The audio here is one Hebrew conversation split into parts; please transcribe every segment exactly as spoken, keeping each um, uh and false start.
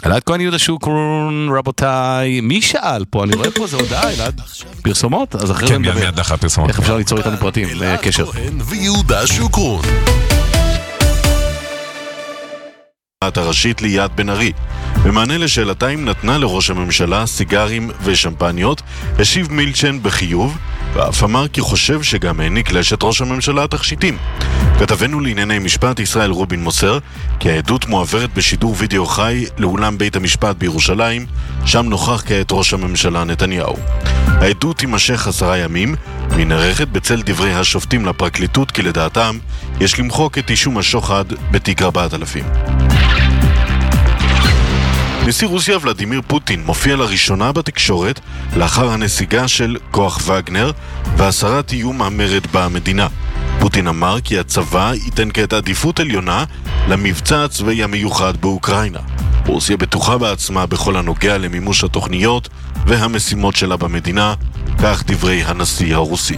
אלעד כהן יהודה שוקרון, רבותיי, מי שאל פה? אני רואה פה, זה הודעה, אלעד, פרסומות? אז אחרי כן, מיד דחה פרסומות. איך אפשר ליצור איתנו פרטים, קשר? אלעד כהן ויהודה שוקרון. הראשית ליד בן ארי. במענה לשאלתה אם נתנה לראש הממשלה סיגרים ושמפניות, השיב מילצ'ן בחיוב, ואף אמר כי חושב שגם העניק לאשת ראש הממשלה תכשיטים. כתבנו לענייני משפט ישראל רובין מוסר כי העדות מועברת בשידור וידאו חי לאולם בית המשפט בירושלים, שם נוכח כעת ראש הממשלה נתניהו. העדות תימשך עשרה ימים, והיא נערכת בצל דברי השופטים לפרקליטות כי לדעתם יש למחוק את אישום השוחד בתיק ארבעת אלפים. נשיא רוסיה ולדימיר פוטין מופיע לראשונה בתקשורת לאחר הנסיגה של כוח וגנר והסרת איום המרד במדינה. פוטין אמר כי הצבא ייתן כעת עדיפות עליונה למבצע הצבאי המיוחד באוקראינה. רוסיה בטוחה בעצמה בכל הנוגע למימוש התוכניות והמשימות שלה במדינה, כך דברי הנשיא הרוסי.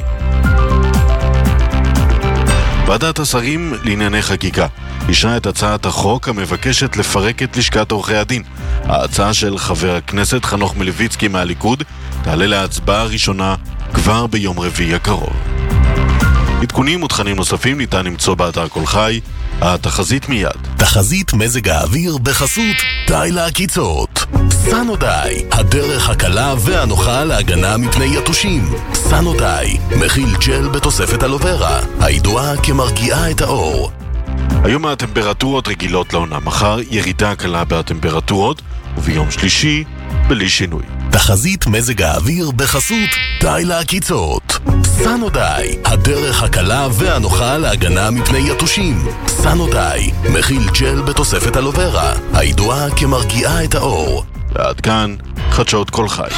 ועדת השרים לענייני חקיקה אישרה את הצעת החוק המבקשת לפרק את לשכת עורכי הדין. ההצעה של חבר הכנסת חנוך מלביצקי מהליכוד תעלה להצבעה ראשונה כבר ביום רביעי הקרוב. עדכונים ותכנים נוספים ניתן למצוא באתר כל חי. התחזית מיד. תחזית מזג האוויר בחסות די לעקיצות. סנודיי, הדרך הקלה והנוחה להגנה מפני יתושים. סנודיי, מכיל ג'ל בתוספת אלוברה, הידועה כמרגיעה את האור. היום הטמפרטורות רגילות לעונה, מחר ירידה קלה בטמפרטורות, וביום שלישי בלי שינוי. תחזית מזג האוויר בחסות די לעקיצות. סנודיי, הדרך הקלה והנוחה להגנה מפני יתושים. סנודיי, מכיל ג'ל בתוספת אלוברה, הידועה כמרגיעה את האור. ועד כאן חדשות כל חי.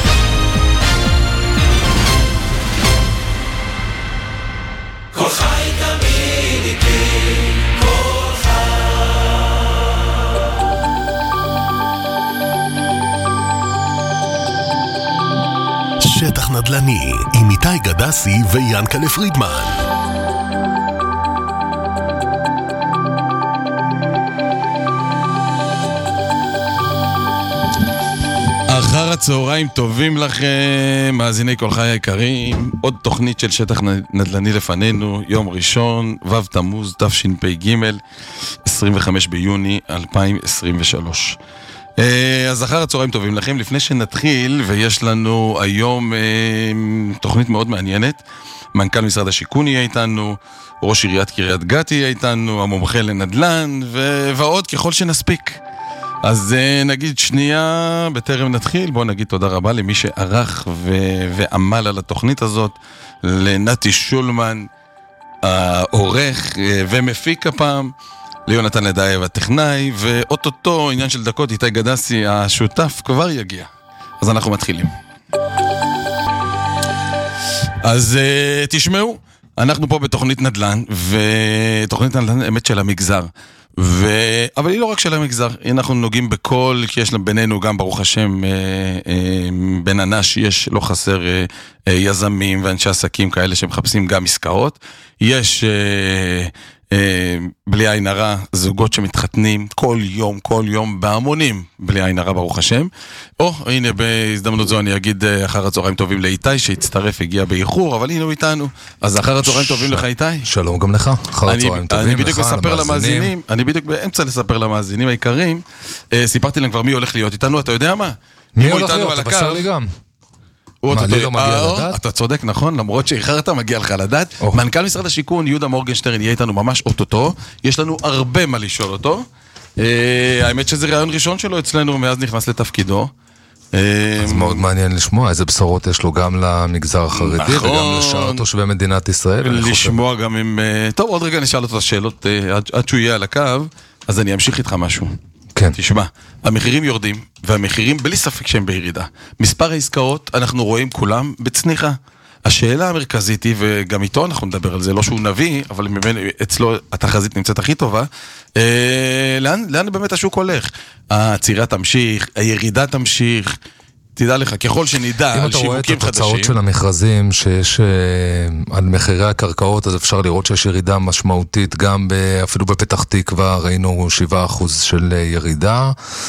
כל חי תמיד איתי, כל חי. שטח נדל"ני עם איתי גדסי ויאנקלה פרידמן. אחר הצהריים טובים לכם, מאזיני כל חי היקרים. עוד תוכנית של שטח נדל"ני לפנינו, יום ראשון, ו' תמוז, תשפ"ג, עשרים וחמישה ביוני אלפיים עשרים ושלוש. אז אחר הצהריים טובים לכם. לפני שנתחיל, ויש לנו היום תוכנית מאוד מעניינת, מנכ"ל משרד השיכון יהיה איתנו, ראש עיריית קריית גת יהיה איתנו, המומחה לנדל"ן, ו- ועוד ככל שנספיק. אז נגיד שנייה, בטרם נתחיל, בואו נגיד תודה רבה למי שערך ו- ועמל על התוכנית הזאת, לנתי שולמן, העורך ומפיק הפעם, ליונתן לדייב הטכנאי, ואוטוטו עניין של דקות, איתי גדסי השותף כבר יגיע. אז אנחנו מתחילים. אז uh, תשמעו, אנחנו פה בתוכנית נדל"ן, ותוכנית נדל"ן אמת של המגזר. ו... אבל היא לא רק של המגזר, אנחנו נוגעים בכל, כי יש בינינו גם ברוך השם, אה, אה, בין אנש יש לא חסר אה, אה, יזמים ואנשי עסקים כאלה שמחפשים גם עסקאות. יש אה, אה, בלי עין הרע זוגות שמתחתנים כל יום, כל יום בהמונים, בלי עין הרע ברוך השם. או הנה בהזדמנות זו אני אגיד אחר הצהריים טובים לאיתי שהצטרף, הגיע באיחור, אבל הנה הוא איתנו. אז אחר הצהריים טובים לך איתי. שלום גם לך, אחר הצהריים טובים. אני בדיוק מספר למאזינים, אני בדיוק באמצע לספר למאזינים העיקרים, סיפרתי להם כבר מי הולך להיות איתנו, אתה יודע מה? מי הולך להיות? תבשר לי גם. מה, לי לא מגיע לדעת? אתה צודק, נכון, למרות שאיחרת מגיע לך לדעת. מנכ"ל משרד השיכון יהודה מורגנשטרן יהיה איתנו ממש אוטוטו, יש לנו הרבה מה לשאול אותו. האמת שזה רעיון ראשון שלו אצלנו מאז נכנס לתפקידו. אז מאוד מעניין לשמוע איזה בשורות יש לו גם למגזר החרדי וגם לשאר תושבי מדינת ישראל. לשמוע גם עם... טוב, עוד רגע נשאל אותו את השאלות עד שהוא יהיה על הקו, אז אני אמשיך איתך משהו. כן. תשמע, המחירים יורדים, והמחירים בלי ספק שהם בירידה. מספר העסקאות אנחנו רואים כולם בצניחה. השאלה המרכזית היא, וגם איתו אנחנו נדבר על זה, לא שהוא נביא, אבל אצלו התחזית נמצאת הכי טובה, אה, לאן, לאן באמת השוק הולך? העצירה תמשיך, הירידה תמשיך, תדע לך, ככל שנדע על שיווקים חדשים. אם אתה רואה את התוצאות של המכרזים שיש אה, על מחירי הקרקעות, אז אפשר לראות שיש ירידה משמעותית, גם ב, אפילו בפתח תקווה ראינו שבעה אחוז של ירידה,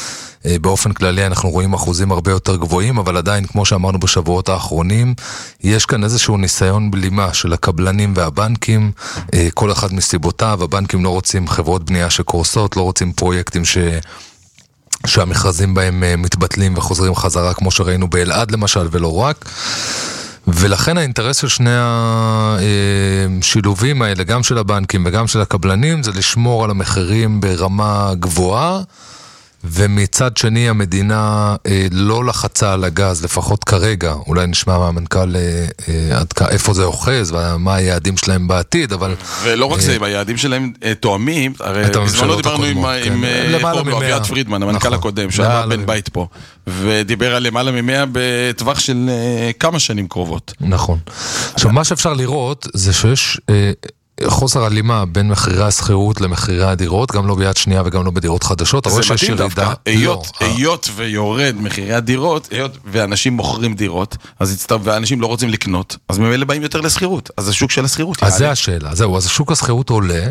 באופן כללי אנחנו רואים אחוזים הרבה יותר גבוהים, אבל עדיין, כמו שאמרנו בשבועות האחרונים, יש כאן איזשהו ניסיון בלימה של הקבלנים והבנקים, כל אחד מסיבותיו, הבנקים לא רוצים חברות בנייה שקורסות, לא רוצים פרויקטים ש... שהמכרזים בהם מתבטלים וחוזרים חזרה, כמו שראינו באלעד למשל, ולא רק. ולכן האינטרס של שני השילובים האלה, גם של הבנקים וגם של הקבלנים, זה לשמור על המחירים ברמה גבוהה, ומצד שני המדינה אה, לא לחצה על הגז, לפחות כרגע, אולי נשמע מהמנכ"ל אה, אה, איפה זה אוחז, ומה היעדים שלהם בעתיד, אבל... ולא רק אה, זה, היעדים שלהם אה, תואמים, הרי בזמנו דיברנו עם, כן. עם אה, אביעד פרידמן, המנכ"ל נכון, הקודם, שהיה בן בית פה, ודיבר על למעלה ממאה בטווח של אה, כמה שנים קרובות. נכון. עכשיו, מה שאפשר לראות, זה שיש... אה, חוסר הלימה בין מחירי השכירות למחירי הדירות, גם לא ביד שנייה וגם לא בדירות חדשות. זה מתאים דווקא, היות ויורד מחירי הדירות, היות ואנשים מוכרים דירות, ואנשים לא רוצים לקנות, אז ממילא באים יותר לשכירות, אז השוק של השכירות. אז זה השאלה, זהו, אז השוק השכירות עולה,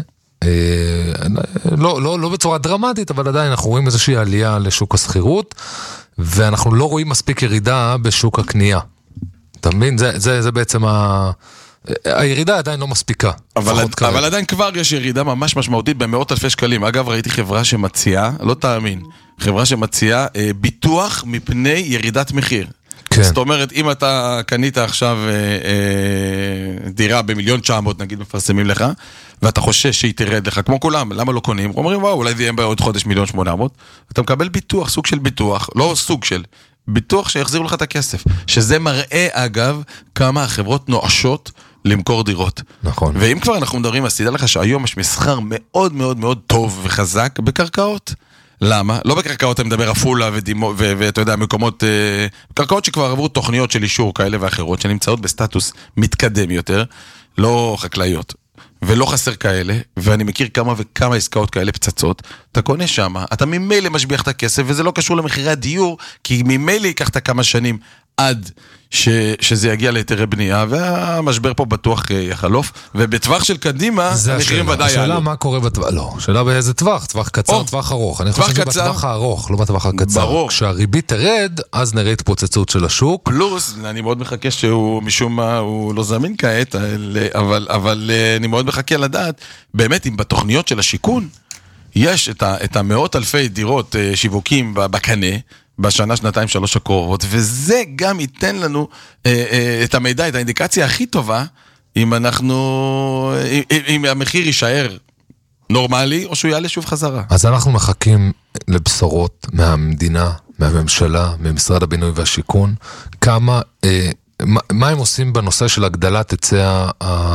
לא בצורה דרמטית, אבל עדיין אנחנו רואים איזושהי עלייה לשוק השכירות, ואנחנו לא רואים מספיק ירידה בשוק הקנייה. אתה מבין? זה בעצם ה... הירידה עדיין לא מספיקה. אבל, אבל עדיין כבר יש ירידה ממש משמעותית במאות אלפי שקלים. אגב, ראיתי חברה שמציעה, לא תאמין, חברה שמציעה אה, ביטוח מפני ירידת מחיר. כן. זאת אומרת, אם אתה קנית עכשיו אה, אה, דירה במיליון תשע מאות, נגיד מפרסמים לך, ואתה חושש שהיא תרד לך, כמו כולם, למה לא קונים? אומרים, וואו, אולי זה יהיה בעוד חודש מיליון שמונה מאות. אתה מקבל ביטוח, סוג של ביטוח, לא סוג של, ביטוח שיחזירו לך את הכסף. שזה מראה, אגב, כמה החברות נואשות למכור דירות. נכון. ואם כבר אנחנו מדברים, אז תדע לך שהיום יש מסחר מאוד מאוד מאוד טוב וחזק בקרקעות. למה? לא בקרקעות, אני מדבר אפולה ודימו, ואתה יודע, מקומות, קרקעות שכבר עברו תוכניות של אישור כאלה ואחרות, שנמצאות בסטטוס מתקדם יותר, לא חקלאיות. ולא חסר כאלה, ואני מכיר כמה וכמה עסקאות כאלה פצצות, אתה קונה שמה, אתה ממילא משביח את הכסף, וזה לא קשור למחירי הדיור, כי ממילא ייקח את כמה שנים עד ש, שזה יגיע ליתרי בנייה, והמשבר פה בטוח יחלוף, ובטווח של קדימה, המחירים ודאי יעלו. השאלה מה קורה בטווח, לא, השאלה באיזה טווח, טווח קצר, או, טווח ארוך. אני חושב שבטווח הארוך, לא בטווח הקצר. ברור. כשהריבית תרד, אז נראה התפוצצות של השוק. פלוס, אני מאוד מחכה שהוא, משום מה, הוא לא זמין כעת, אבל, אבל אני מאוד מחכה לדעת, באמת, אם בתוכניות של השיכון, יש את, ה, את המאות אלפי דירות שיווקים בקנה, בשנה, שנתיים, שלוש הקרובות, וזה גם ייתן לנו אה, אה, את המידע, את האינדיקציה הכי טובה, אם אנחנו, אם, אם המחיר יישאר נורמלי, או שהוא יעלה שוב חזרה. אז אנחנו מחכים לבשורות מהמדינה, מהממשלה, ממשרד הבינוי והשיכון, כמה... אה, מה הם עושים בנושא של הגדלת היצע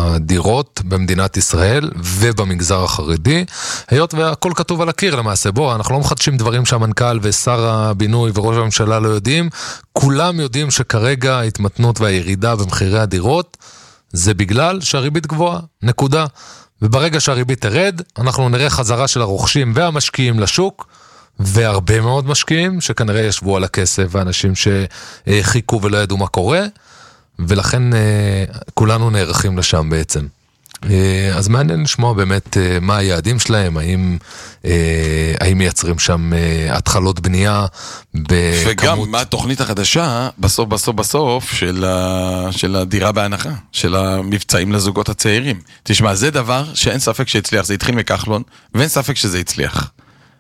הדירות במדינת ישראל ובמגזר החרדי, היות והכל כתוב על הקיר למעשה. בוא, אנחנו לא מחדשים דברים שהמנכ"ל ושר הבינוי וראש הממשלה לא יודעים, כולם יודעים שכרגע ההתמתנות והירידה במחירי הדירות זה בגלל שהריבית גבוהה, נקודה. וברגע שהריבית תרד, אנחנו נראה חזרה של הרוכשים והמשקיעים לשוק, והרבה מאוד משקיעים שכנראה ישבו על הכסף, ואנשים שחיכו ולא ידעו מה קורה, ולכן אה, כולנו נערכים לשם בעצם. אה, אז מעניין לשמוע באמת אה, מה היעדים שלהם, האם, אה, האם מייצרים שם אה, התחלות בנייה בכמות... וגם מה התוכנית החדשה בסוף בסוף בסוף של, ה... של הדירה בהנחה, של המבצעים לזוגות הצעירים. תשמע, זה דבר שאין ספק שהצליח, זה התחיל מכחלון, ואין ספק שזה הצליח.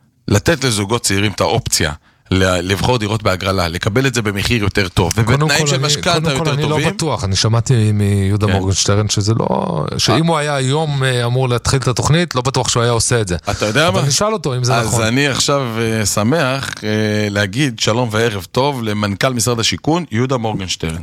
לתת לזוגות צעירים את האופציה, לבחור דירות בהגרלה, לקבל את זה במחיר יותר טוב, ובתנאים של משכנתא יותר טובים. קודם כל אני לא בטוח, אני שמעתי מיהודה מורגנשטרן שזה לא, שאם הוא היה היום אמור להתחיל את התוכנית, לא בטוח שהוא היה עושה את זה. אתה יודע מה? אבל נשאל אותו אם זה נכון. אז אני עכשיו שמח להגיד שלום וערב טוב למנכ"ל משרד השיכון, יהודה מורגנשטרן.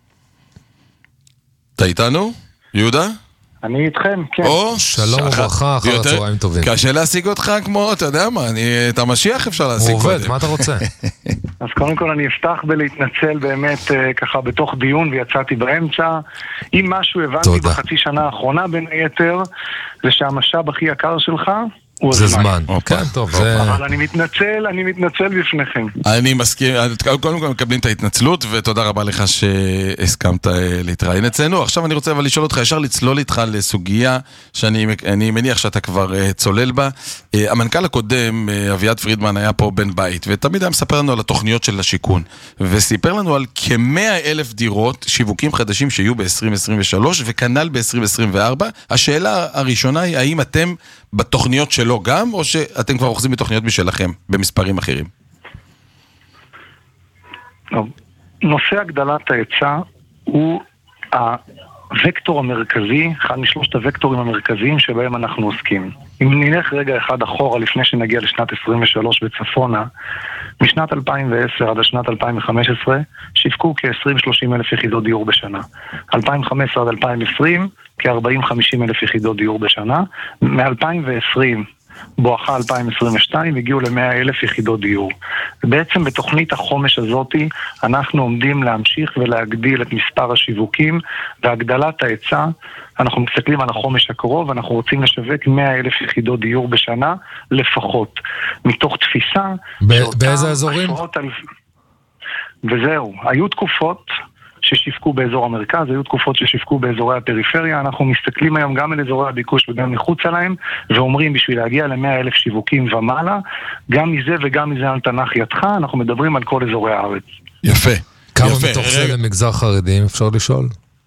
אתה איתנו? יהודה? אני איתכם, כן. או, שלום וברכה, אחר הצהריים טובים. קשה להשיג אותך כמו, אתה יודע מה, אני, את המשיח אפשר להשיג קודם. הוא עובד, מה אתה רוצה? אז קודם כל אני אפתח בלהתנצל באמת ככה בתוך דיון ויצאתי באמצע. אם משהו הבנתי בחצי שנה האחרונה בין היתר, זה שהמשאב הכי יקר שלך זה זמן. כן, טוב, זה... אבל אני מתנצל, אני מתנצל בפניכם. אני מסכים, קודם כל מקבלים את ההתנצלות, ותודה רבה לך שהסכמת להתראיין אצלנו. עכשיו אני רוצה אבל לשאול אותך, ישר לצלול איתך לסוגיה שאני מניח שאתה כבר צולל בה. המנכ"ל הקודם, אביעד פרידמן, היה פה בן בית, ותמיד היה מספר לנו על התוכניות של השיכון, וסיפר לנו על כ-מאה אלף דירות, שיווקים חדשים שיהיו ב-עשרים עשרים ושלוש, וכנ"ל ב-עשרים עשרים וארבע. השאלה הראשונה היא, האם אתם בתוכניות שלו גם, או שאתם כבר אוחזים בתוכניות משלכם, במספרים אחרים? נושא הגדלת ההיצע הוא הוקטור המרכזי, אחד משלושת הוקטורים המרכזיים שבהם אנחנו עוסקים. אם נלך רגע אחד אחורה לפני שנגיע לשנת עשרים ושלוש וצפונה, משנת אלפיים ועשר עד לשנת אלפיים וחמש עשרה שיווקו כ-עשרים שלושים אלף יחידות דיור בשנה. אלפיים וחמש עשרה עד אלפיים ועשרים כ-ארבעים חמישים אלף יחידות דיור בשנה. מ-אלפיים ועשרים בואכה אלפיים עשרים ושתיים הגיעו ל-מאה אלף יחידות דיור. בעצם בתוכנית החומש הזאת אנחנו עומדים להמשיך ולהגדיל את מספר השיווקים והגדלת ההיצע. אנחנו מסתכלים על החומש הקרוב, אנחנו רוצים לשווק מאה אלף יחידות דיור בשנה לפחות, מתוך תפיסה באיזה אזורים? אלף... וזהו, היו תקופות ששיווקו באזור המרכז, היו תקופות ששיווקו באזורי הפריפריה. אנחנו מסתכלים היום גם על אזורי הביקוש וגם מחוץ עליהם, ואומרים בשביל להגיע ל-מאה אלף שיווקים ומעלה, גם מזה וגם מזה על תנח ידך, אנחנו מדברים על כל אזורי הארץ. יפה. כמה יפה. מתוך זה למגזר חרדי, אפשר לשאול?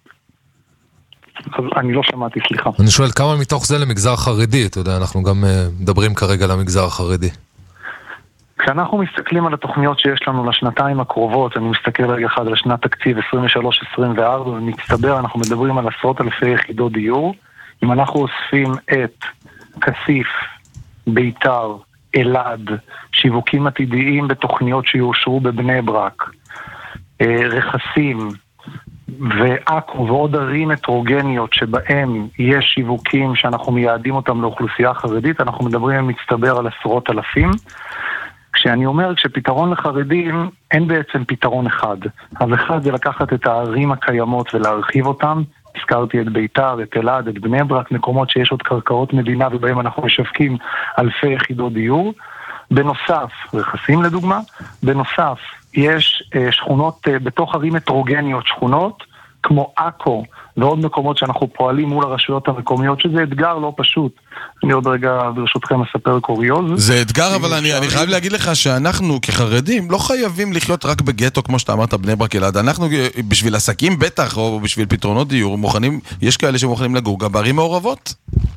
אני לא שמעתי, סליחה. אני שואל, כמה מתוך זה למגזר חרדי? אתה יודע, אנחנו גם מדברים כרגע על המגזר החרדי. כשאנחנו מסתכלים על התוכניות שיש לנו לשנתיים הקרובות, אני מסתכל רגע אחד על שנת תקציב עשרים ושלוש עשרים וארבע, ומצטבר, אנחנו מדברים על עשרות אלפי יחידות דיור. אם אנחנו אוספים את כסיף, ביתר, אלעד, שיווקים עתידיים בתוכניות שיאושרו בבני ברק, רכסים ועכו ועוד ערים הטרוגניות שבהם יש שיווקים שאנחנו מייעדים אותם לאוכלוסייה חרדית, אנחנו מדברים על מצטבר על עשרות אלפים. כשאני אומר, כשפתרון לחרדים, אין בעצם פתרון אחד. אז אחד זה לקחת את הערים הקיימות ולהרחיב אותם. הזכרתי את ביתר, את אלעד, את בני ברק, מקומות שיש עוד קרקעות מדינה ובהם אנחנו משווקים אלפי יחידות דיור. בנוסף, רכסים לדוגמה, בנוסף, יש אה, שכונות אה, בתוך ערים הטרוגניות, שכונות כמו עכו ועוד מקומות שאנחנו פועלים מול הרשויות המקומיות, שזה אתגר לא פשוט. אני עוד רגע ברשותכם אספר קוריוז. זה אתגר, אבל אני, אני חייב להגיד לך שאנחנו כחרדים לא חייבים לחיות רק בגטו, כמו שאתה אמרת, בני ברק אלעד. אנחנו בשביל עסקים בטח, או בשביל פתרונות דיור, מוכנים, יש כאלה שמוכנים לגור גם בערים מעורבות?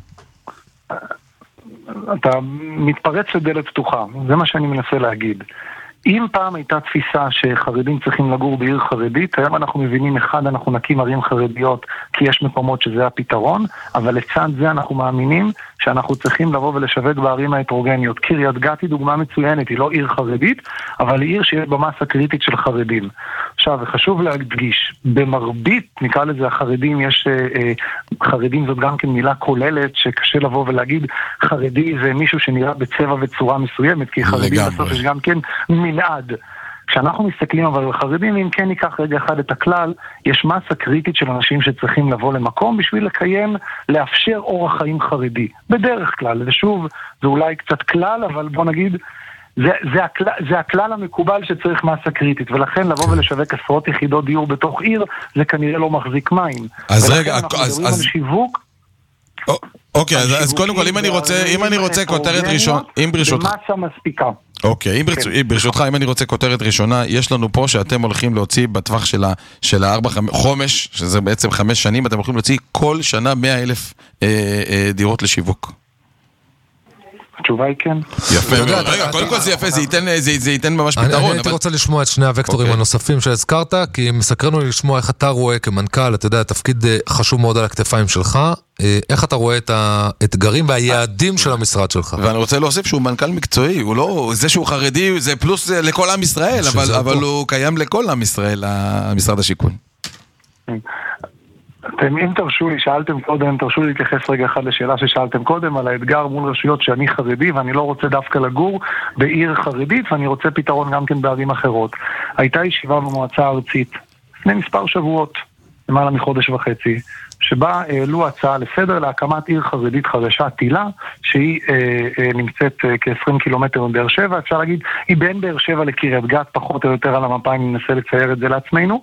אתה מתפרץ לדלת פתוחה, זה מה שאני מנסה להגיד. אם פעם הייתה תפיסה שחרדים צריכים לגור בעיר חרדית, היום אנחנו מבינים אחד, אנחנו נקים ערים חרדיות כי יש מקומות שזה הפתרון, אבל לצד זה אנחנו מאמינים שאנחנו צריכים לבוא ולשווק בערים ההטרוגניות. קריית גת היא דוגמה מצוינת, היא לא עיר חרדית, אבל היא עיר שיש במסה קריטית של חרדים. עכשיו, חשוב להדגיש, במרבית, נקרא לזה החרדים, יש אה, חרדים זאת גם כן מילה כוללת, שקשה לבוא ולהגיד חרדי זה מישהו שנראה בצבע וצורה מסוימת, כי חרדים בסוף יש גם כן מנעד. כשאנחנו מסתכלים אבל על חרדים, אם כן ניקח רגע אחד את הכלל, יש מסה קריטית של אנשים שצריכים לבוא למקום בשביל לקיים, לאפשר אורח חיים חרדי. בדרך כלל, ושוב, זה אולי קצת כלל, אבל בוא נגיד, זה, זה, הכלל, זה הכלל המקובל שצריך מסה קריטית, ולכן לבוא ולשווק עשרות יחידות דיור בתוך עיר, זה כנראה לא מחזיק מים. אז רגע, אנחנו אז... מדברים אז... על שיווק, אוקיי, אז, אז קודם כל, אם אני רוצה, אם אני רוצה כותרת ראשונה, אם ברשותך... במסה מספיקה. אוקיי, אם ברשותך, אם אני רוצה כותרת ראשונה, יש לנו פה שאתם הולכים להוציא בטווח של ה, של הארבע, חומש, שזה בעצם חמש שנים, אתם הולכים להוציא כל שנה מאה אלף אה, אה, דירות לשיווק. התשובה היא כן. יפה, רגע, קודם כל זה יפה, זה ייתן ממש פתרון. אני הייתי רוצה לשמוע את שני הוקטורים הנוספים שהזכרת, כי מסקרנו לשמוע איך אתה רואה כמנכ"ל, אתה יודע, תפקיד חשוב מאוד על הכתפיים שלך, איך אתה רואה את האתגרים והיעדים של המשרד שלך. ואני רוצה להוסיף שהוא מנכ"ל מקצועי, הוא לא, זה שהוא חרדי, זה פלוס לכל עם ישראל, אבל הוא קיים לכל עם ישראל, המשרד השיכון. אתם, אם תרשו לי, שאלתם קודם, תרשו לי להתייחס רגע אחד לשאלה ששאלתם קודם, על האתגר מול רשויות שאני חרדי, ואני לא רוצה דווקא לגור בעיר חרדית, ואני רוצה פתרון גם כן בערים אחרות. הייתה ישיבה במועצה הארצית, לפני מספר שבועות, למעלה מחודש וחצי, שבה העלו הצעה לסדר להקמת עיר חרדית חדשה, תילה, שהיא אה, אה, נמצאת אה, כ-עשרים קילומטר מבאר שבע, אפשר להגיד, היא בין באר שבע לקריית גת, פחות או יותר על המפה, אם ננסה לצייר את זה לעצמנו,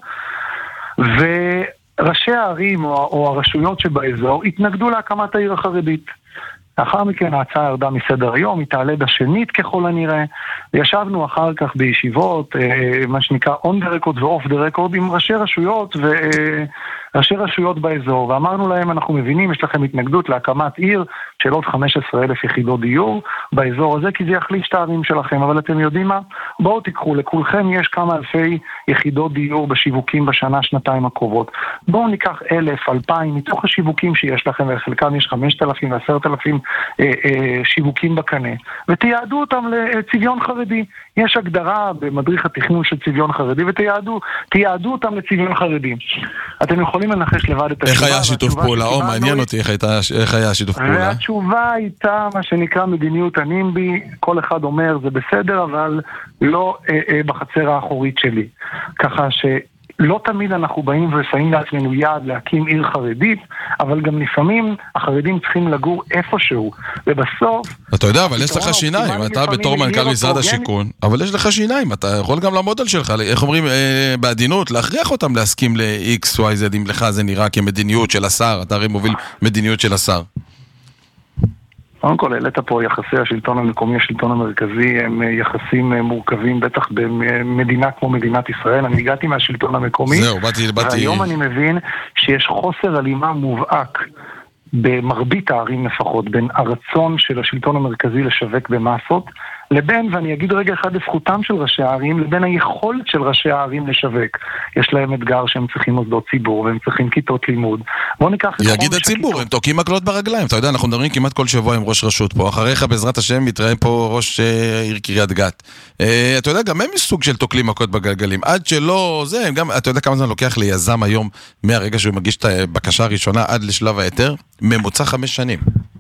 וראשי הערים או, או הרשויות שבאזור התנגדו להקמת העיר החרדית. לאחר מכן ההצעה ירדה מסדר היום, היא תעלה בשנית ככל הנראה, וישבנו אחר כך בישיבות, מה שנקרא on the record ו-off the record, עם ראשי רשויות וראשי רשויות באזור, ואמרנו להם, אנחנו מבינים, יש לכם התנגדות להקמת עיר של עוד חמש עשרה אלף יחידות דיור באזור הזה, כי זה יחליש את הערים שלכם, אבל אתם יודעים מה? בואו תיקחו, לכולכם יש כמה אלפי יחידות דיור בשיווקים בשנה, שנתיים הקרובות. בואו ניקח אלף, אלפיים, מתוך השיווקים שיש לכם, וחלקם יש חמשת אלפים ועשרת אלפים אה, אה, שיווקים בקנה, ותיעדו אותם לצביון חרדי. יש הגדרה במדריך התכנון של צביון חרדי, ותיעדו תיעדו אותם לצביון חרדי. אתם יכולים לנחש לבד את איך היה שיתוף פעולה? או, מעניין אותי איך היה שיתוף פעולה. והתשובה הייתה מה שנקרא מדיניות הנימבי, כל אחד אומר זה בסדר, אבל לא אה, אה, בחצר האחורית שלי. ככה ש... לא תמיד אנחנו באים ושמים לעצמנו יד להקים עיר חרדית, אבל גם לפעמים החרדים צריכים לגור איפשהו, ובסוף... אתה יודע, אבל יש לך שיניים, אתה בתור מנכ"ל משרד השיכון, אבל יש לך שיניים, אתה יכול גם לעמוד על שלך, איך אומרים בעדינות, להכריח אותם להסכים ל-X, Y, Z, אם לך זה נראה כמדיניות של השר, אתה הרי מוביל מדיניות של השר. קודם כל, העלית פה יחסי השלטון המקומי, השלטון המרכזי, הם יחסים מורכבים, בטח במדינה כמו מדינת ישראל. אני הגעתי מהשלטון המקומי, זהו, באתי, באתי... והיום אני מבין שיש חוסר הלימה מובהק במרבית הערים לפחות, בין הרצון של השלטון המרכזי לשווק במסות, לבין, ואני אגיד רגע אחד לזכותם של ראשי הערים, לבין היכולת של ראשי הערים לשווק. יש להם אתגר שהם צריכים מוסדות ציבור, והם צריכים כיתות לימוד. בוא ניקח... יגיד הציבור, הם תוקעים מקלות ברגליים. אתה יודע, אנחנו מדברים כמעט כל שבוע עם ראש רשות פה. אחריך, בעזרת השם, מתראה פה ראש עיר קריית גת. אתה יודע, גם הם סוג של תוקלים מקלות בגלגלים. עד שלא, זה, גם, אתה יודע כמה זמן לוקח ליזם היום, מהרגע שהוא מגיש את הבקשה הראשונה עד לשלב היתר, ממוצע חמש שנים.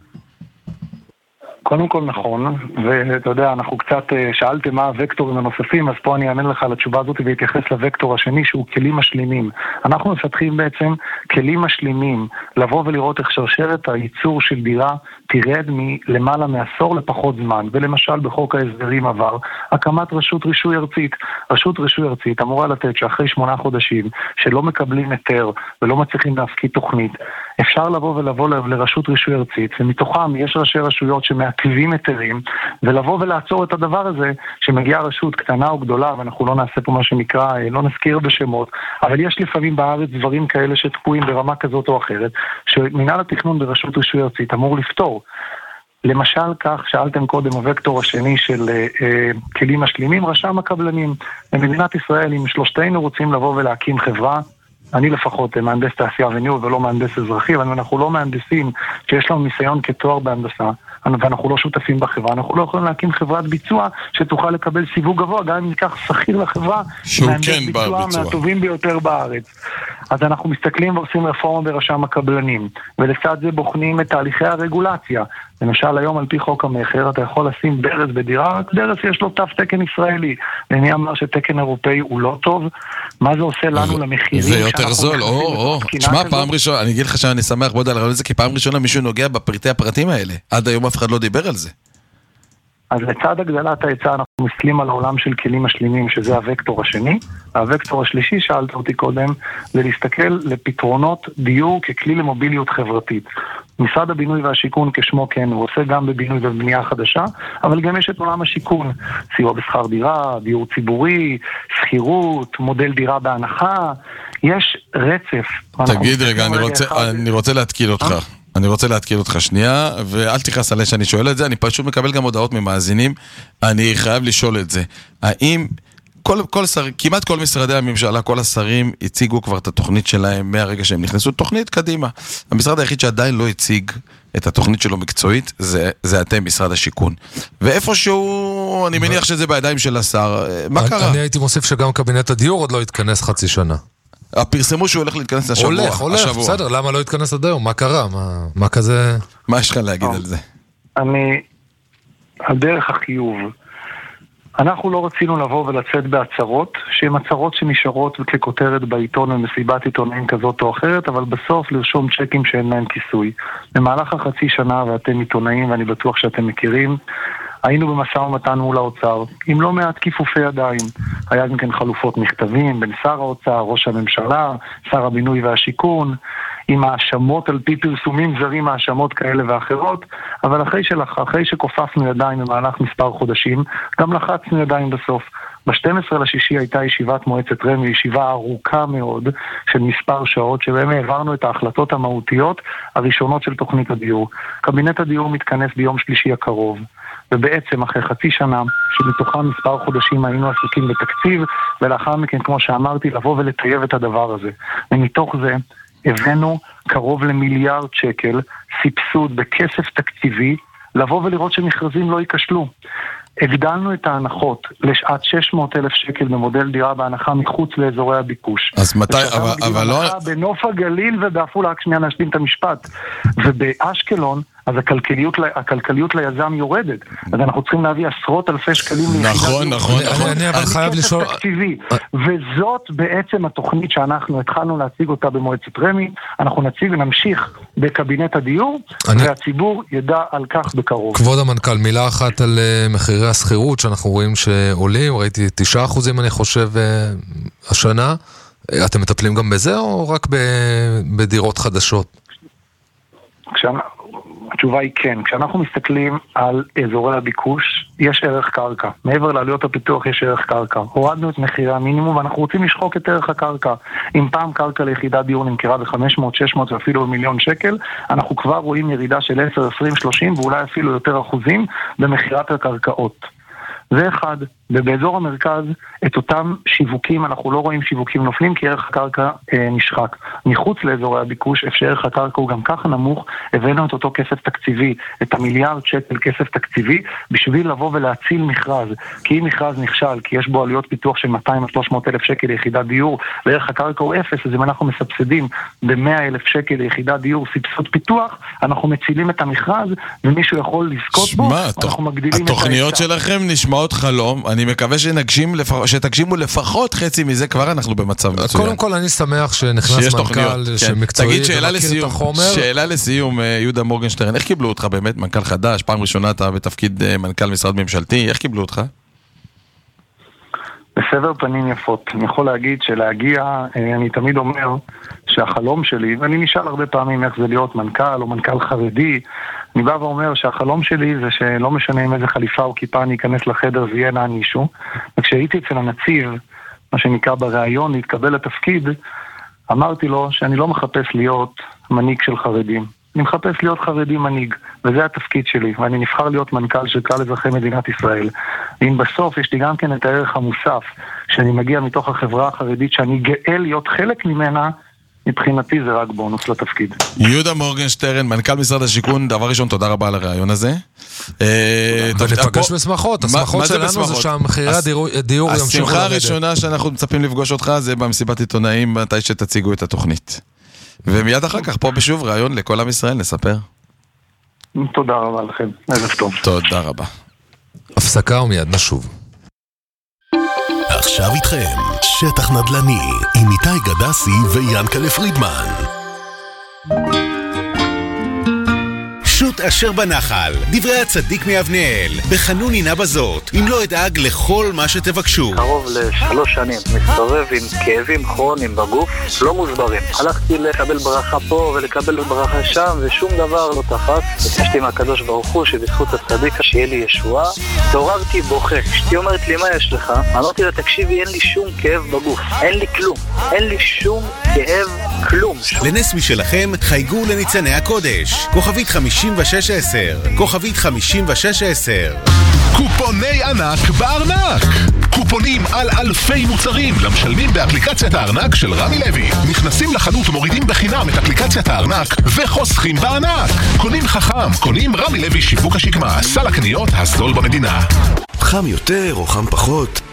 קודם כל נכון, ואתה יודע, אנחנו קצת שאלתם מה הוקטורים הנוספים, אז פה אני אענה לך על התשובה הזאת והתייחס לוקטור השני שהוא כלים משלימים. אנחנו מפתחים בעצם כלים משלימים, לבוא ולראות איך שרשרת הייצור של דירה תירד מלמעלה מעשור לפחות זמן, ולמשל בחוק ההסדרים עבר, הקמת רשות רישוי ארצית. רשות רישוי ארצית אמורה לתת שאחרי שמונה חודשים שלא מקבלים היתר ולא מצליחים להפקיד תוכנית, אפשר לבוא ולבוא לרשות רישוי ארצית, ומתוכם יש ראשי רשויות שמעכבים היתרים, ולבוא ולעצור את הדבר הזה, שמגיעה רשות קטנה או גדולה, ואנחנו לא נעשה פה מה שנקרא, לא נזכיר בשמות, אבל יש לפעמים בארץ דברים כאלה שתקועים ברמה כזאת או אחרת, שמנהל התכנון ברשות רישוי ארצית אמור לפתור. למשל כך, שאלתם קודם, הוקטור השני של אה, אה, כלים משלימים, רשם הקבלנים. במדינת ישראל, אם שלושתנו רוצים לבוא ולהקים חברה, אני לפחות מהנדס תעשייה וניהול ולא מהנדס אזרחי, אבל אנחנו לא מהנדסים שיש לנו ניסיון כתואר בהנדסה, ואנחנו לא שותפים בחברה, אנחנו לא יכולים להקים חברת ביצוע שתוכל לקבל סיווג גבוה, גם אם ניקח שכיר לחברה, מהנדס כן ביצוע מהטובים ביותר בארץ. אז אנחנו מסתכלים ועושים רפורמה ברשם הקבלנים, ולצד זה בוחנים את תהליכי הרגולציה. למשל היום על פי חוק המחר אתה יכול לשים ברז בדירה, רק ברז יש לו תו תקן ישראלי, ואני אמר שתקן אירופאי הוא לא טוב. מה זה עושה לנו למחירים? זה יותר זול, או, או, תשמע, פעם ראשונה, אני אגיד לך שאני שמח בודה על זה, כי פעם ראשונה מישהו נוגע בפרטי הפרטים האלה, עד היום אף אחד לא דיבר על זה. אז לצד הגדלת ההיצע אנחנו מסתכלים על העולם של כלים משלימים, שזה הוקטור השני. הוקטור השלישי, שאלת אותי קודם, זה להסתכל לפתרונות דיור ככלי למוביליות חברתית. משרד הבינוי והשיכון כשמו כן, הוא עושה גם בבינוי ובבנייה חדשה, אבל גם יש את עולם השיכון, סיוע בשכר דירה, דיור ציבורי, שכירות, מודל דירה בהנחה, יש רצף. תגיד רגע, אני רוצה, אני רוצה להתקיל אותך. אני רוצה להתקיל אותך שנייה, ואל תכעס עלי שאני שואל את זה, אני פשוט מקבל גם הודעות ממאזינים, אני חייב לשאול את זה. האם כל, כל שר, כמעט כל משרדי הממשלה, כל השרים הציגו כבר את התוכנית שלהם מהרגע שהם נכנסו, תוכנית קדימה. המשרד היחיד שעדיין לא הציג את התוכנית שלו מקצועית, זה, זה אתם, משרד השיכון. ואיפשהו, אני מניח שזה בידיים של השר, מה אני, קרה? אני הייתי מוסיף שגם קבינט הדיור עוד לא התכנס חצי שנה. הפרסמו שהוא הולך להתכנס לשבוע. הולך, הולך, השבוע. בסדר, למה לא התכנס עד היום? מה קרה? מה, מה כזה? מה יש לך להגיד על זה? אני, הדרך החיוב, אנחנו לא רצינו לבוא ולצאת בהצהרות, שהן הצהרות שנשארות ככותרת בעיתון ומסיבת עיתונאים כזאת או אחרת, אבל בסוף לרשום צ'קים שאין להם כיסוי. במהלך החצי שנה, ואתם עיתונאים ואני בטוח שאתם מכירים, היינו במשא ומתן מול האוצר, עם לא מעט כיפופי ידיים. היה גם כן חלופות מכתבים בין שר האוצר, ראש הממשלה, שר הבינוי והשיכון, עם האשמות על פי פרסומים זרים, האשמות כאלה ואחרות, אבל אחרי, שלח, אחרי שקופפנו ידיים במהלך מספר חודשים, גם לחצנו ידיים בסוף. ב-שנים עשר לשישי הייתה ישיבת מועצת רמ"י, ישיבה ארוכה מאוד של מספר שעות, שבהם העברנו את ההחלטות המהותיות הראשונות של תוכנית הדיור. קבינט הדיור מתכנס ביום שלישי הקרוב, ובעצם אחרי חצי שנה, שבתוכם מספר חודשים היינו עסוקים בתקציב, ולאחר מכן, כמו שאמרתי, לבוא ולטייב את הדבר הזה. ומתוך זה הבאנו קרוב למיליארד שקל, סבסוד בכסף תקציבי, לבוא ולראות שמכרזים לא ייכשלו. הגדלנו את ההנחות לשעת שש מאות אלף שקל במודל דירה בהנחה מחוץ לאזורי הביקוש. אז מתי, אבל, אבל לא... בנוף הגליל ובאפולה, רק שנייה נשלים את המשפט. ובאשקלון, אז הכלכליות, הכלכליות ליזם יורדת. אז אנחנו צריכים להביא עשרות אלפי שקלים. נכון, נכון, נכון. אני אבל חייב לשאול... וזאת בעצם התוכנית שאנחנו התחלנו להציג אותה במועצת רמ"י. אנחנו נציג ונמשיך בקבינט הדיור, והציבור ידע על כך בקרוב. כבוד המנכ"ל, מילה אחת על מחירי הסחירות שאנחנו רואים שעולים. ראיתי תשעה אחוזים אני חושב השנה. אתם מטפלים גם בזה או רק בדירות חדשות? כשאנחנו... התשובה היא כן. כשאנחנו מסתכלים על אזורי הביקוש, יש ערך קרקע. מעבר לעלויות הפיתוח יש ערך קרקע. הורדנו את מחירי המינימום ואנחנו רוצים לשחוק את ערך הקרקע. אם פעם קרקע ליחידת דיור נמכרה ב-חמש מאות, שש מאות ואפילו במיליון שקל, אנחנו כבר רואים ירידה של עשר, עשרים, שלושים ואולי אפילו יותר אחוזים במחירת הקרקעות. זה אחד. ובאזור המרכז, את אותם שיווקים, אנחנו לא רואים שיווקים נופלים, כי ערך הקרקע אה, נשחק. מחוץ לאזורי הביקוש, איפה שערך הקרקע הוא גם ככה נמוך, הבאנו את אותו כסף תקציבי, את המיליארד שקל כסף תקציבי, בשביל לבוא ולהציל מכרז. כי אם מכרז נכשל, כי יש בו עלויות פיתוח של מאתיים עד שלוש מאות אלף שקל ליחידת דיור, וערך הקרקע הוא אפס, אז אם אנחנו מסבסדים ב-מאה אלף שקל ליחידת דיור סבסוד פיתוח, אנחנו מצילים את המכרז, ומישהו יכול לזכות בו, אנחנו מגדילים את התוכניות שלכם נשמעות חלום, אני מקווה שנגשים, שתגשימו לפחות חצי מזה, כבר אנחנו במצב מצוין. קודם כל אני שמח שנכנס מנכ"ל שמקצועי ומכיר את החומר. שאלה לסיום, יהודה מורגנשטרן, איך קיבלו אותך באמת, מנכ"ל חדש, פעם ראשונה אתה בתפקיד מנכ"ל משרד ממשלתי, איך קיבלו אותך? בסבר פנים יפות. אני יכול להגיד שלהגיע, אני תמיד אומר שהחלום שלי, ואני נשאל הרבה פעמים איך זה להיות מנכ"ל או מנכ"ל חרדי, אני בא ואומר שהחלום שלי זה שלא משנה עם איזה חליפה או כיפה אני אכנס לחדר ויהיה נע מישהו. וכשהייתי אצל הנציב, מה שנקרא בראיון להתקבל לתפקיד, אמרתי לו שאני לא מחפש להיות מנהיג של חרדים. אני מחפש להיות חרדי מנהיג, וזה התפקיד שלי, ואני נבחר להיות מנכ"ל של כלל אזרחי מדינת ישראל. ואם בסוף יש לי גם כן את הערך המוסף, שאני מגיע מתוך החברה החרדית, שאני גאה להיות חלק ממנה, מבחינתי זה רק בונוס לתפקיד. יהודה מורגנשטרן, מנכ"ל משרד השיכון, דבר ראשון, תודה רבה על הרעיון הזה. ונפגש בשמחות, השמחות שלנו זה שהמחירי הדיור ימשיכו לרדת. השמחה הראשונה שאנחנו מצפים לפגוש אותך, זה במסיבת עיתונאים, מתי שתציגו את התוכנית. ומיד אחר כך, פה בשוב, רעיון לכל עם ישראל, נספר. תודה רבה לכם, ערב טוב. תודה רבה. הפסקה ומיד נשוב. עכשיו איתכם, שטח נדל"ני, עם איתי גדסי ויענקלה פרידמן. שוט אשר בנחל, דברי הצדיק מאבנאל, בחנון הנה בזאת, אם לא אדאג לכל מה שתבקשו. קרוב לשלוש שנים, מסתובב עם כאבים כרוניים בגוף, לא מוסברים. הלכתי לקבל ברכה פה ולקבל ברכה שם, ושום דבר לא תפס. ביקשתי מהקדוש ברוך הוא שבזכות הצדיק שיהיה לי ישועה. התעוררתי בוכה. אשתי אומרת לי, מה יש לך? אמרתי לה, תקשיבי, אין לי שום כאב בגוף. אין לי כלום. אין לי שום כאב, כלום. לנס משלכם, חייגו לניצני הקודש. כוכבית חמישים ושש עשר. כוכבית חמישים ושש עשר. קופוני ענק בארנק. קופונים על אלפי מוצרים למשלמים באפליקציית הארנק של רמי לוי. נכנסים לחנות ומורידים בחינם את אפליקציית הארנק וחוסכים בארנק. קונים חכם, קונים רמי לוי שיווק השקמה. סל הקניות הזול במדינה. חם יותר או חם פחות,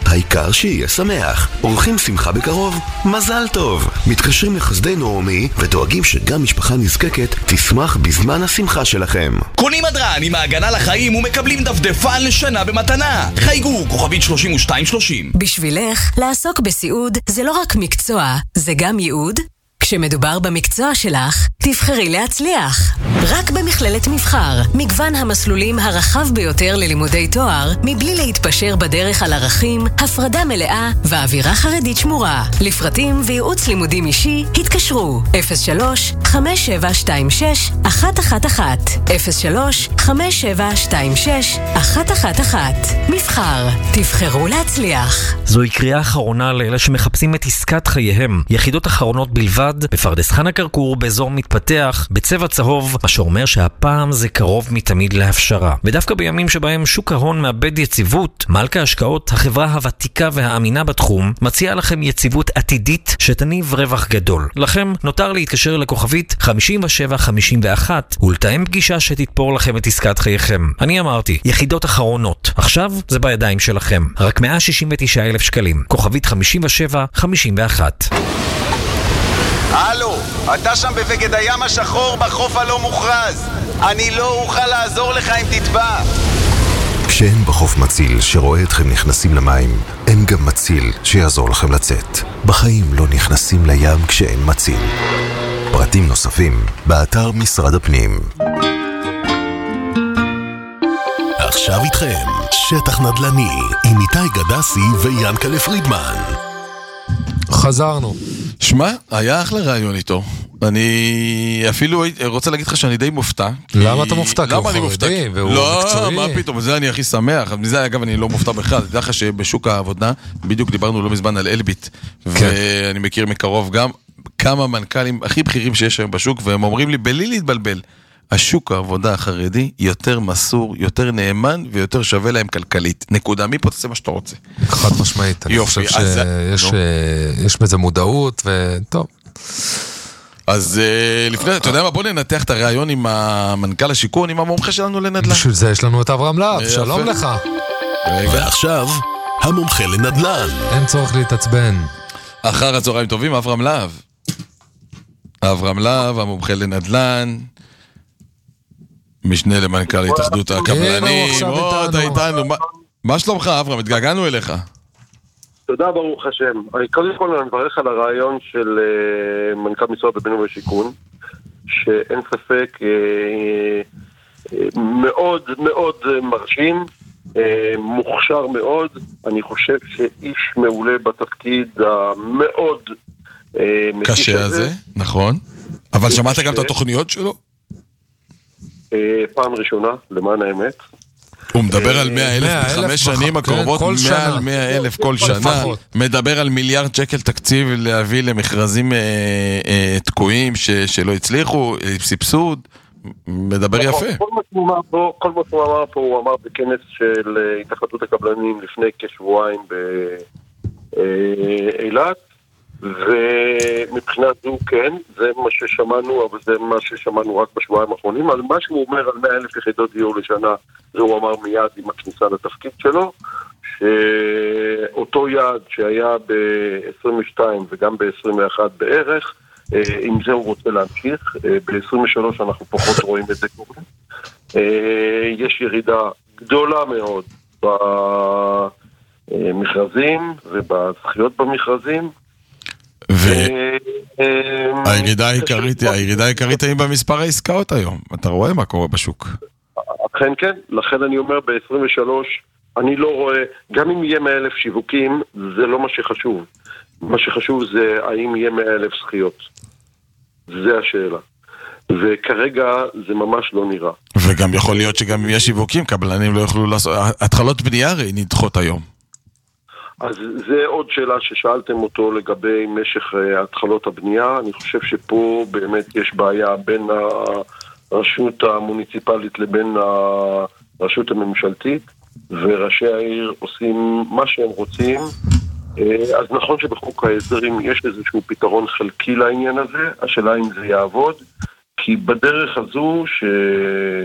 העיקר שיהיה שמח. עורכים שמחה בקרוב, מזל טוב. מתקשרים לחסדי נעמי ודואגים שגם משפחה נזקקת תשמח בזמן השמחה שלכם. קונים הדרן עם ההגנה לחיים ומקבלים דפדפן לשנה במתנה. חייגו, כוכבית שלושים ושתיים שלושים. בשבילך, לעסוק בסיעוד זה לא רק מקצוע, זה גם ייעוד. כשמדובר במקצוע שלך, תבחרי להצליח. רק במכללת מבחר, מגוון המסלולים הרחב ביותר ללימודי תואר, מבלי להתפשר בדרך על ערכים, הפרדה מלאה ואווירה חרדית שמורה. לפרטים וייעוץ לימודים אישי, התקשרו אפס שלוש חמש שבע שתיים שש אחת אחת אחת אפס שלוש חמש שבע שתיים שש אחת אחת אחת. מבחר, תבחרו להצליח. זוהי קריאה אחרונה לאלה שמחפשים את עסקת חייהם. יחידות אחרונות בלבד בפרדס חנה כרכור באזור מתפתח בצבע צהוב, מה שאומר שהפעם זה קרוב מתמיד להפשרה. ודווקא בימים שבהם שוק ההון מאבד יציבות, מלכה השקעות, החברה הוותיקה והאמינה בתחום, מציעה לכם יציבות עתידית שתניב רווח גדול. לכם נותר להתקשר לכוכבית חמישים ושבע חמישים ואחת ולתאם פגישה שתתפור לכם את עסקת חייכם. אני אמרתי, יחידות אחרונות. עכשיו זה בידיים שלכם. רק מאה שישים ותשעה אלף שקלים. כוכבית חמישים ושבע חמישים ואחת. הלו, אתה שם בבגד הים השחור בחוף הלא מוכרז. אני לא אוכל לעזור לך אם תטבע. כשאין בחוף מציל שרואה אתכם נכנסים למים, אין גם מציל שיעזור לכם לצאת. בחיים לא נכנסים לים כשאין מציל. פרטים נוספים באתר משרד הפנים. עכשיו איתכם, שטח נדל"ני עם איתי גדסי ויאנקלה פרידמן. חזרנו. שמע, היה אחלה רעיון איתו. אני אפילו רוצה להגיד לך שאני די מופתע. למה אתה מופתע? למה אני מופתע? לא, מה פתאום, זה אני הכי שמח. מזה אגב אני לא מופתע בכלל. תדע לך שבשוק העבודה, בדיוק דיברנו לא מזמן על אלביט, ואני מכיר מקרוב גם כמה מנכ"לים הכי בכירים שיש היום בשוק, והם אומרים לי בלי להתבלבל, השוק העבודה החרדי יותר מסור, יותר נאמן ויותר שווה להם כלכלית. נקודה, מי פה תעשה מה שאתה רוצה. חד משמעית, אני חושב שיש בזה מודעות וטוב. אז לפני, אתה יודע מה, בוא ננתח את הרעיון עם המנכ"ל השיכון, עם המומחה שלנו לנדל"ן. בשביל זה יש לנו את אברהם להב, שלום לך. ועכשיו, המומחה לנדל"ן. אין צורך להתעצבן. אחר הצהריים טובים, אברהם להב. אברהם להב, המומחה לנדל"ן. משנה למנכ"ל התאחדות הקבלנים. או, אתה איתנו. מה שלומך, אברהם? התגעגענו אליך. תודה, ברוך השם. קודם כל אני מברך על הרעיון של מנכ"ל משרד הבינוי והשיכון, שאין ספק מאוד מאוד מרשים, מוכשר מאוד. אני חושב שאיש מעולה בתפקיד המאוד קשה הזה, נכון. אבל שמעת גם את התוכניות שלו? פעם ראשונה, למען האמת. הוא מדבר על מאה אלף בחמש שנים הקרובות, מעל מאה אלף כל שנה. מדבר על מיליארד שקל תקציב להביא למכרזים תקועים שלא הצליחו, סבסוד. מדבר יפה. כל מה שהוא אמר פה, כל מה שהוא אמר פה, הוא אמר בכנס של התאחדות הקבלנים לפני כשבועיים באילת. ומבחינת זו כן, זה מה ששמענו, אבל זה מה ששמענו רק בשבועיים האחרונים. על מה שהוא אומר על מאה אלף יחידות דיור לשנה, זה הוא אמר מיד עם הכניסה לתפקיד שלו, שאותו יעד שהיה ב-עשרים ושתיים וגם ב-עשרים ואחת בערך, עם זה הוא רוצה להמשיך. ב-עשרים ושלוש אנחנו פחות רואים את זה קורה. יש ירידה גדולה מאוד במכרזים ובזכיות במכרזים, והירידה העיקרית, הירידה העיקרית היא במספר העסקאות היום. אתה רואה מה קורה בשוק? אכן כן, לכן אני אומר ב-עשרים ושלוש אני לא רואה, גם אם יהיה מאה אלף שיווקים, זה לא מה שחשוב. מה שחשוב זה האם יהיה מאה אלף זכיות. זה השאלה. וכרגע זה ממש לא נראה. וגם יכול להיות שגם אם יש שיווקים, קבלנים לא יוכלו לעשות, התחלות בנייה הרי נדחות היום. אז זה עוד שאלה ששאלתם אותו לגבי משך התחלות הבנייה. אני חושב שפה באמת יש בעיה בין הרשות המוניציפלית לבין הרשות הממשלתית, וראשי העיר עושים מה שהם רוצים. אז נכון שבחוק ההסדרים יש איזשהו פתרון חלקי לעניין הזה, השאלה אם זה יעבוד, כי בדרך הזו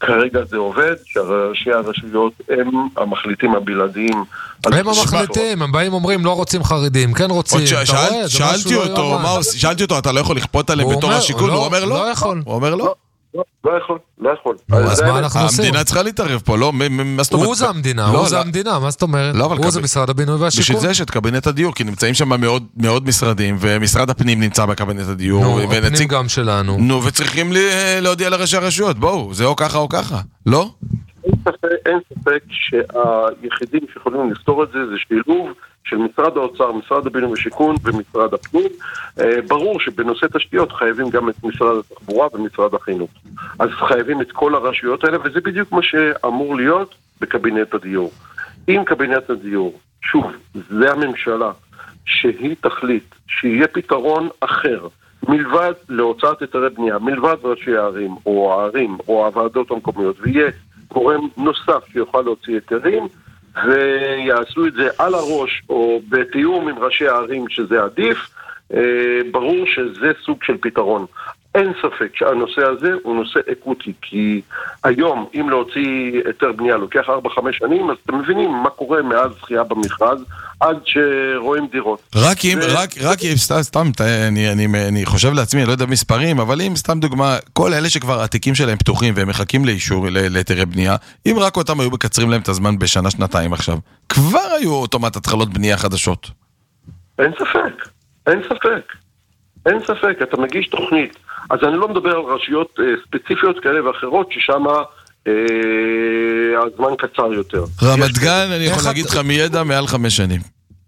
כרגע זה עובד, שראשי הרשויות הם המחליטים הבלעדיים. הם המחליטים, הם באים אומרים לא רוצים חרדים, כן רוצים. שאלתי אותו, שאלתי אותו, אתה לא יכול לכפות עליהם בתור השיקול, הוא אומר לא. לא יכול. הוא אומר לא. לא יכול, לא יכול. אז מה אנחנו עושים? המדינה צריכה להתערב פה, לא? הוא זה המדינה, הוא זה המדינה, מה זאת אומרת? הוא זה משרד הבינוי והשיכון. בשביל זה יש את קבינט הדיור, כי נמצאים שם מאוד משרדים, ומשרד הפנים נמצא בקבינט הדיור. נו, הפנים גם שלנו. נו, וצריכים להודיע לראשי הרשויות, בואו, זה או ככה או ככה, לא? אין ספק שהיחידים שיכולים לפתור את זה, זה שילוב של משרד האוצר, משרד הבינוי והשיכון ומשרד הפנים. ברור שבנושא תשתיות חייבים גם את משרד התחבורה ומשרד החינוך. אז חייבים את כל הרשויות האלה, וזה בדיוק מה שאמור להיות בקבינט הדיור. אם קבינט הדיור, שוב, זה הממשלה, שהיא תחליט שיהיה פתרון אחר, מלבד להוצאת היתרי בנייה, מלבד ראשי הערים, או הערים, או הוועדות המקומיות, ויהיה גורם נוסף שיוכל להוציא היתרים, ויעשו את זה על הראש או בתיאום עם ראשי הערים שזה עדיף, ברור שזה סוג של פתרון. אין ספק שהנושא הזה הוא נושא אקוטי, כי היום אם להוציא היתר בנייה לוקח ארבע חמש שנים, אז אתם מבינים מה קורה מאז זכייה במכרז עד שרואים דירות. רק אם, רק, רק אם, סתם, סתם, אני, אני, אני חושב לעצמי, לא יודע מספרים, אבל אם סתם דוגמה, כל אלה שכבר העתיקים שלהם פתוחים והם מחכים לאישור להיתרי בנייה, אם רק אותם היו מקצרים להם את הזמן בשנה, שנתיים עכשיו, כבר היו אוטומט התחלות בנייה חדשות. אין ספק, אין ספק, אין ספק, אתה מגיש תוכנית, אז אני לא מדבר על רשויות אה, ספציפיות כאלה ואחרות, ששם אה, הזמן קצר יותר. רמת גן, אני יכול להגיד לך מידע מעל חמש שנים.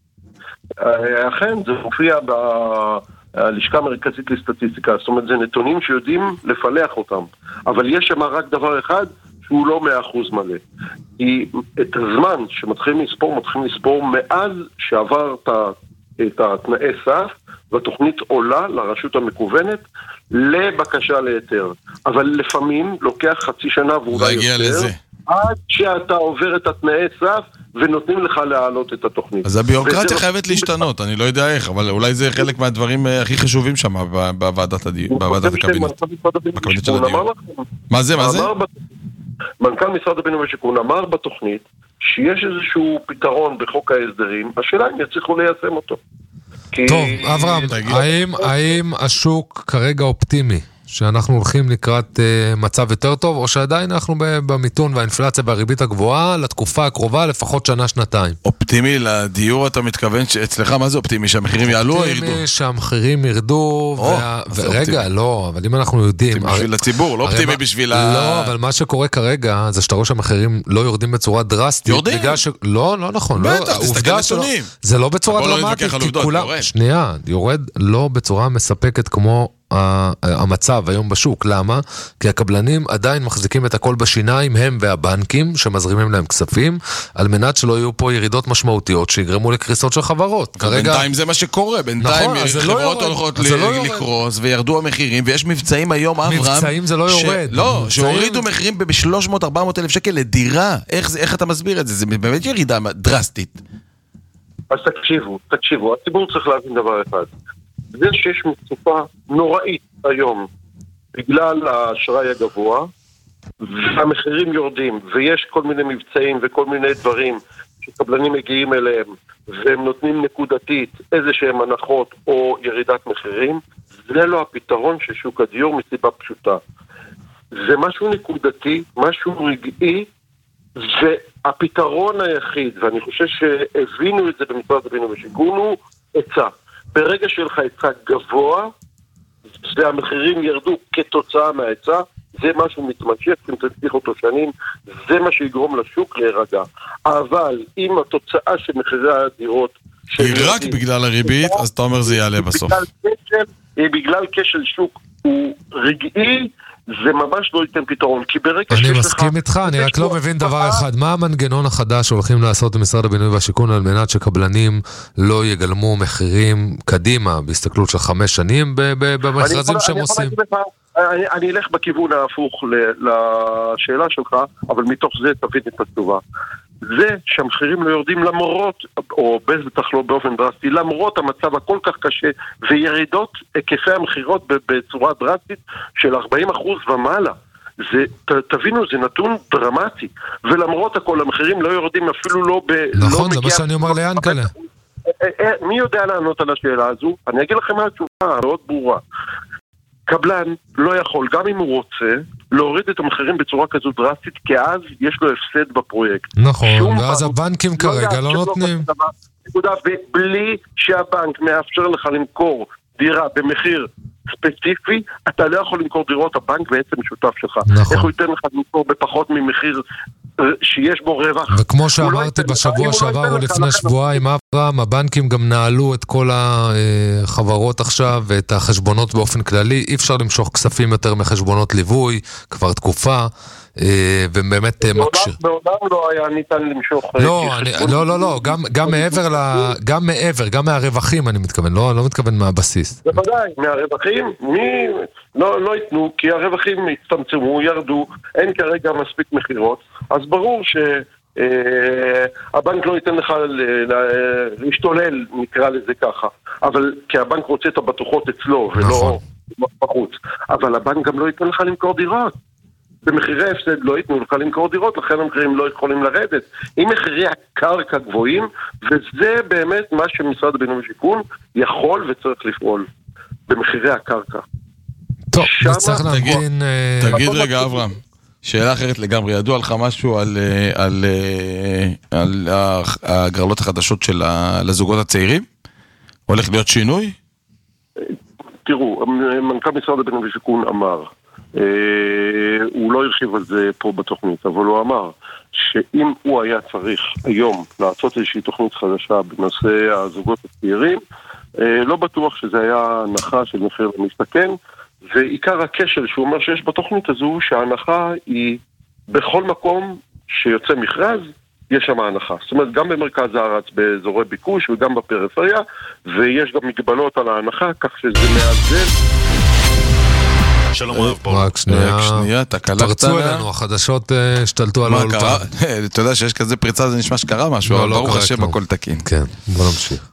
אה, אכן, זה מופיע בלשכה המרכזית לסטטיסטיקה, זאת אומרת, זה נתונים שיודעים לפלח אותם, אבל יש שם רק דבר אחד, שהוא לא מאה אחוז מלא. כי את הזמן שמתחילים לספור, מתחילים לספור מאז שעברת את התנאי סף, והתוכנית עולה לרשות המקוונת לבקשה להיתר. אבל לפעמים לוקח חצי שנה ואולי יותר, לזה. עד שאתה עובר את התנאי סף ונותנים לך להעלות את התוכנית. אז הביורוקרטיה חייבת להשתנות, אני לא יודע איך, אבל אולי זה חלק מהדברים הכי חשובים שם בוועדת הקבינט. בקבינט של הדיור. מה זה, מה זה? מנכ"ל משרד הבינוי והשיכון אמר בתוכנית שיש איזשהו פתרון בחוק ההסדרים, השאלה אם יצליחו ליישם אותו. טוב, אברהם, האם, האם השוק כרגע אופטימי, שאנחנו הולכים לקראת uh, מצב יותר טוב, או שעדיין אנחנו במיתון והאינפלציה והריבית הגבוהה לתקופה הקרובה, לפחות שנה, שנתיים? אופטימי לדיור, אתה מתכוון שאצלך מה זה אופטימי? שהמחירים יעלו או ירדו? אופטימי שהמחירים ירדו, ורגע, לא, אבל אם אנחנו יודעים... אופטימי בשביל הציבור, לא אופטימי בשביל ה... לא, אבל מה שקורה כרגע, זה שאתה רואה שהמחירים לא יורדים בצורה דרסטית. יורדים? לא, לא נכון. בטח, תסתכל נתונים. זה לא בצורה דרמטית, כי כולם... שנייה, יורד לא בצורה מספקת כמו המצב היום בשוק. למה? כי הקבלנים עדיין מחזיקים את הכל בשיניים, הם והבנקים שמזרימים להם כספים, על מנת שלא יהיו פה ירידות משמעותיות שיגרמו לקריסות של חברות. בינתיים זה מה שקורה, בינתיים חברות הולכות לקרוס וירדו המחירים, ויש מבצעים היום, אברהם, מבצעים זה לא יורד. לא, שהורידו מחירים ב-שלוש מאות עד ארבע מאות אלף שקל לדירה. איך אתה מסביר את זה? זה באמת ירידה דרסטית. אז תקשיבו, תקשיבו, הציבור צריך להבין דבר אחד. זה שיש מצופה נוראית היום בגלל האשראי הגבוה והמחירים יורדים ויש כל מיני מבצעים וכל מיני דברים שקבלנים מגיעים אליהם והם נותנים נקודתית איזה שהם הנחות או ירידת מחירים, זה לא הפתרון של שוק הדיור מסיבה פשוטה. זה משהו נקודתי, משהו רגעי, והפתרון היחיד, ואני חושב שהבינו את זה במשרד הבינוי והשיכון, הוא היצע. ברגע שלך היצע גבוה, והמחירים ירדו כתוצאה מההיצע, זה משהו מתמשך, אם תצליח אותו שנים, זה מה שיגרום לשוק להירגע. אבל אם התוצאה של מחירי הדירות... היא רק בגלל הריבית, אז אתה אומר זה יעלה בסוף. בגלל כשל שוק הוא רגעי, זה ממש לא ייתן פתרון, כי ברגע שיש לך... אני מסכים איתך, אני רק לא מבין דבר אחד. מה המנגנון החדש שהולכים לעשות במשרד הבינוי והשיכון על מנת שקבלנים לא יגלמו מחירים קדימה, בהסתכלות של חמש שנים במכרזים שהם עושים? אני אלך בכיוון ההפוך לשאלה שלך, אבל מתוך זה תבין את התשובה. זה שהמחירים לא יורדים למרות, או בטח לא באופן דרסטי, למרות המצב הכל כך קשה, וירידות היקפי המחירות בצורה דרסטית של ארבעים אחוז ומעלה. זה, ת, תבינו, זה נתון דרמטי, ולמרות הכל המחירים לא יורדים אפילו לא ב... נכון, לא זה מה שאני אומר ליענקלה. מי יודע לענות על השאלה הזו? אני אגיד לכם מה התשובה מאוד ברורה. קבלן לא יכול, גם אם הוא רוצה, להוריד את המחירים בצורה כזו דרסטית, כי אז יש לו הפסד בפרויקט. נכון, ואז הבנקים כרגע לא נותנים. בלי שהבנק מאפשר לך למכור דירה במחיר ספציפי, אתה לא יכול למכור דירות, הבנק בעצם שותף שלך. איך הוא ייתן לך למכור בפחות ממחיר שיש בו רווח? וכמו שאמרתי בשבוע שעבר או לפני שבועיים, אברהם, הבנקים גם נעלו את כל החברות עכשיו ואת החשבונות באופן כללי, אי אפשר למשוך כספים יותר מחשבונות ליווי, כבר תקופה, ובאמת מקשיר. בעולם לא היה ניתן למשוך... לא, לא, לא, גם מעבר, גם מעבר, גם מהרווחים אני מתכוון, לא מתכוון מהבסיס. בוודאי, מהרווחים, מי לא ייתנו, כי הרווחים הצטמצמו, ירדו, אין כרגע מספיק מחירות, אז ברור שהבנק לא ייתן לך להשתולל, נקרא לזה ככה, אבל כי הבנק רוצה את הבטוחות אצלו ולא בחוץ, אבל הבנק גם לא ייתן לך למכור דירות. במחירי הפסד לא ייתנו לך למכור דירות, לכן המחירים לא יכולים לרדת. אם מחירי הקרקע גבוהים, וזה באמת מה שמשרד הבינוי והשיכון יכול וצריך לפעול, במחירי הקרקע. טוב, נצטרך להבין... תגיד רגע, אברהם, שאלה אחרת לגמרי, ידוע לך משהו על, על, על הגרלות החדשות של הזוגות הצעירים? הולך להיות שינוי? תראו, מנכ"ל משרד הבינוי והשיכון אמר, הוא לא הרחיב על זה פה בתוכנית, אבל הוא אמר שאם הוא היה צריך היום לעשות איזושהי תוכנית חדשה בנושא הזוגות הצעירים, לא בטוח שזה היה הנחה של מחיר למשתכן, ועיקר הכשל שהוא אומר שיש בתוכנית הזו שההנחה היא בכל מקום שיוצא מכרז יש שם הנחה. זאת אומרת, גם במרכז הארץ באזורי ביקוש וגם בפריפריה, ויש גם מגבלות על ההנחה, כך שזה מאזן. שלום רב פול. רק שנייה, שנייה, תקלה פרצו אלינו, החדשות השתלטו על האולפן. אתה יודע שיש כזה פריצה, זה נשמע שקרה משהו, אבל ברוך השם הכל תקין. כן, בוא נמשיך.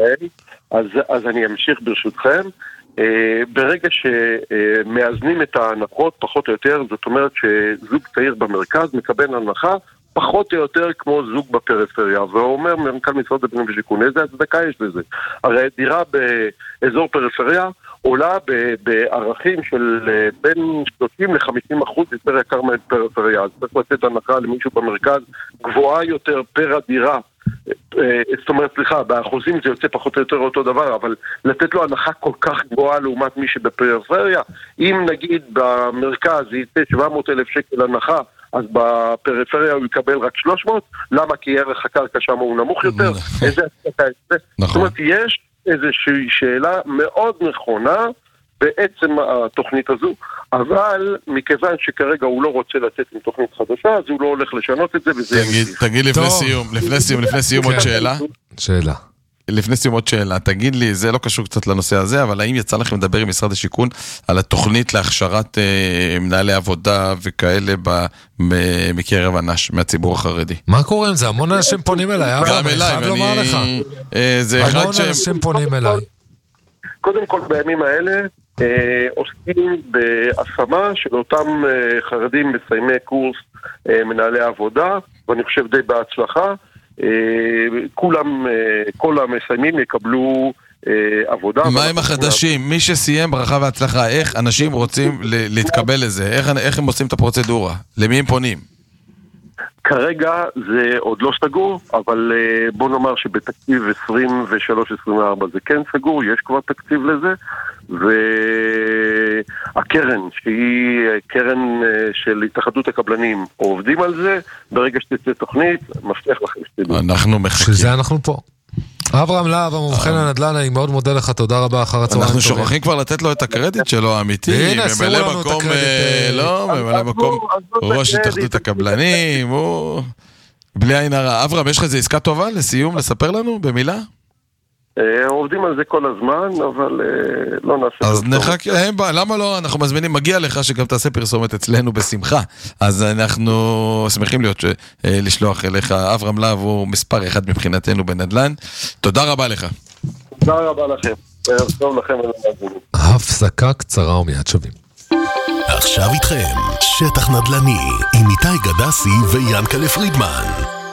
אז אני אמשיך ברשותכם. ברגע שמאזנים את ההנחות פחות או יותר, זאת אומרת שזוג צעיר במרכז מקבל הנחה פחות או יותר כמו זוג בפריפריה, והוא אומר מנכ"ל משרד הבינוי והשיכון, איזה הצדקה יש לזה? הרי דירה באזור פריפריה עולה בערכים של בין שלושים ל-חמישים אחוז יותר יקר מהפריפריה, אז צריך לתת הנחה למישהו במרכז גבוהה יותר פר הדירה, זאת אומרת, סליחה, באחוזים זה יוצא פחות או יותר אותו דבר, אבל לתת לו הנחה כל כך גבוהה לעומת מי שבפריפריה, אם נגיד במרכז יצא שבע מאות אלף שקל הנחה, אז בפריפריה הוא יקבל רק שלוש מאות, למה? כי ערך הקרקע שם הוא נמוך יותר, איזה הצדקה יש? זאת אומרת, יש איזושהי שאלה מאוד נכונה בעצם התוכנית הזו, אבל מכיוון שכרגע הוא לא רוצה לצאת עם תוכנית חדשה, אז הוא לא הולך לשנות את זה, וזה... תגיד לפני סיום, לפני סיום, לפני סיום עוד שאלה. שאלה. לפני סיום עוד שאלה, תגיד לי, זה לא קשור קצת לנושא הזה, אבל האם יצא לכם לדבר עם משרד השיכון על התוכנית להכשרת אה, מנהלי עבודה וכאלה מקרב אנש מהציבור החרדי? מה קורה עם זה? המון אנשים פונים אליי, גם אליי, ואני... אה, זה אחד המון שהם... אנשים פונים אליי. קודם כל בימים האלה אה, עוסקים בהשמה של אותם אה, חרדים מסיימי קורס אה, מנהלי עבודה, ואני חושב די בהצלחה. כולם, כל המסיימים יקבלו עבודה. מה עם החדשים? מי שסיים ברכה והצלחה, איך אנשים רוצים להתקבל לזה? איך, איך הם עושים את הפרוצדורה? למי הם פונים? כרגע זה עוד לא סגור, אבל בוא נאמר שבתקציב עשרים ושלוש עשרים וארבע זה כן סגור, יש כבר תקציב לזה, והקרן, שהיא קרן של התאחדות הקבלנים, עובדים על זה, ברגע שתצא תוכנית, מבטיח לכם שתדעו. אנחנו מחכים. שזה אנחנו פה. אברהם להב, המובחן הנדל"ן, אני מאוד מודה לך, תודה רבה אחר הצהריים. אנחנו שוכחים כבר לתת לו את הקרדיט שלו האמיתי, ממלא מקום, לא, ממלא מקום ראש התאחדות הקבלנים, הוא... בלי עין הרע. אברהם, יש לך איזו עסקה טובה לסיום, לספר לנו במילה? עובדים על זה כל הזמן, אבל לא נעשה... אז נחכה, למה לא? אנחנו מזמינים, מגיע לך שגם תעשה פרסומת אצלנו בשמחה, אז אנחנו שמחים להיות לשלוח אליך. אברהם להב הוא מספר אחד מבחינתנו בנדל"ן. תודה רבה לך. תודה רבה לכם. טוב לכם. הפסקה קצרה ומיד שווים. עכשיו איתכם, שטח נדל"ני, עם איתי גדסי ויאנקלה פרידמן.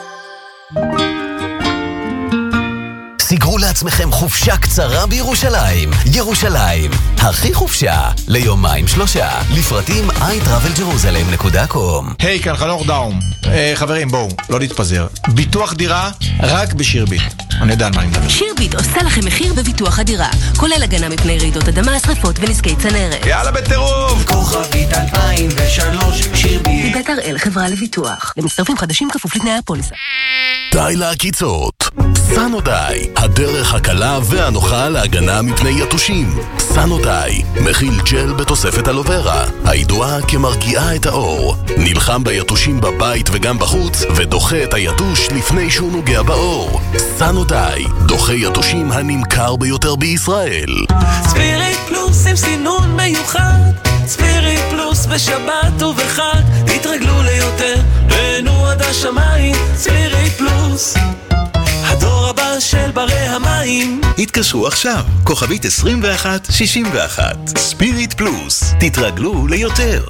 סגרו לעצמכם חופשה קצרה בירושלים. ירושלים, הכי חופשה, ליומיים שלושה. לפרטים איי טראבל ג'רוזלם נקודה קום. היי, כאן חנוך דאום. אה, חברים, בואו, לא נתפזר. ביטוח דירה רק בשירביט. אני יודע על מה אני מדבר. שירביט עושה לכם מחיר בביטוח הדירה, כולל הגנה מפני רעידות אדמה, שרפות ונזקי צנרת. יאללה בטירוף! כוכבית אלפיים ושלוש שירביט. בית הראל חברה לביטוח. למצטרפים חדשים כפוף לתנאי הפוליסה. די לעקיצות. סנודיי, הדרך הקלה והנוחה להגנה מפני יתושים. סנודיי, מכיל ג'ל בתוספת אלוברה, הידועה כמרגיעה את האור. נלחם ביתושים בבית וגם בחוץ, ודוחה את היתוש לפני שהוא נוגע באור. סנודיי, דוחה יתושים הנמכר ביותר בישראל. ספיריט פלוס עם סינון מיוחד, ספיריט פלוס בשבת ובחג, התרגלו ליותר, בנו עד השמיים, ספיריט פלוס, הדור הבא של ברי המים. התקשרו עכשיו, כוכבית עשרים ואחת שישים ואחת. ספיריט פלוס, תתרגלו ליותר.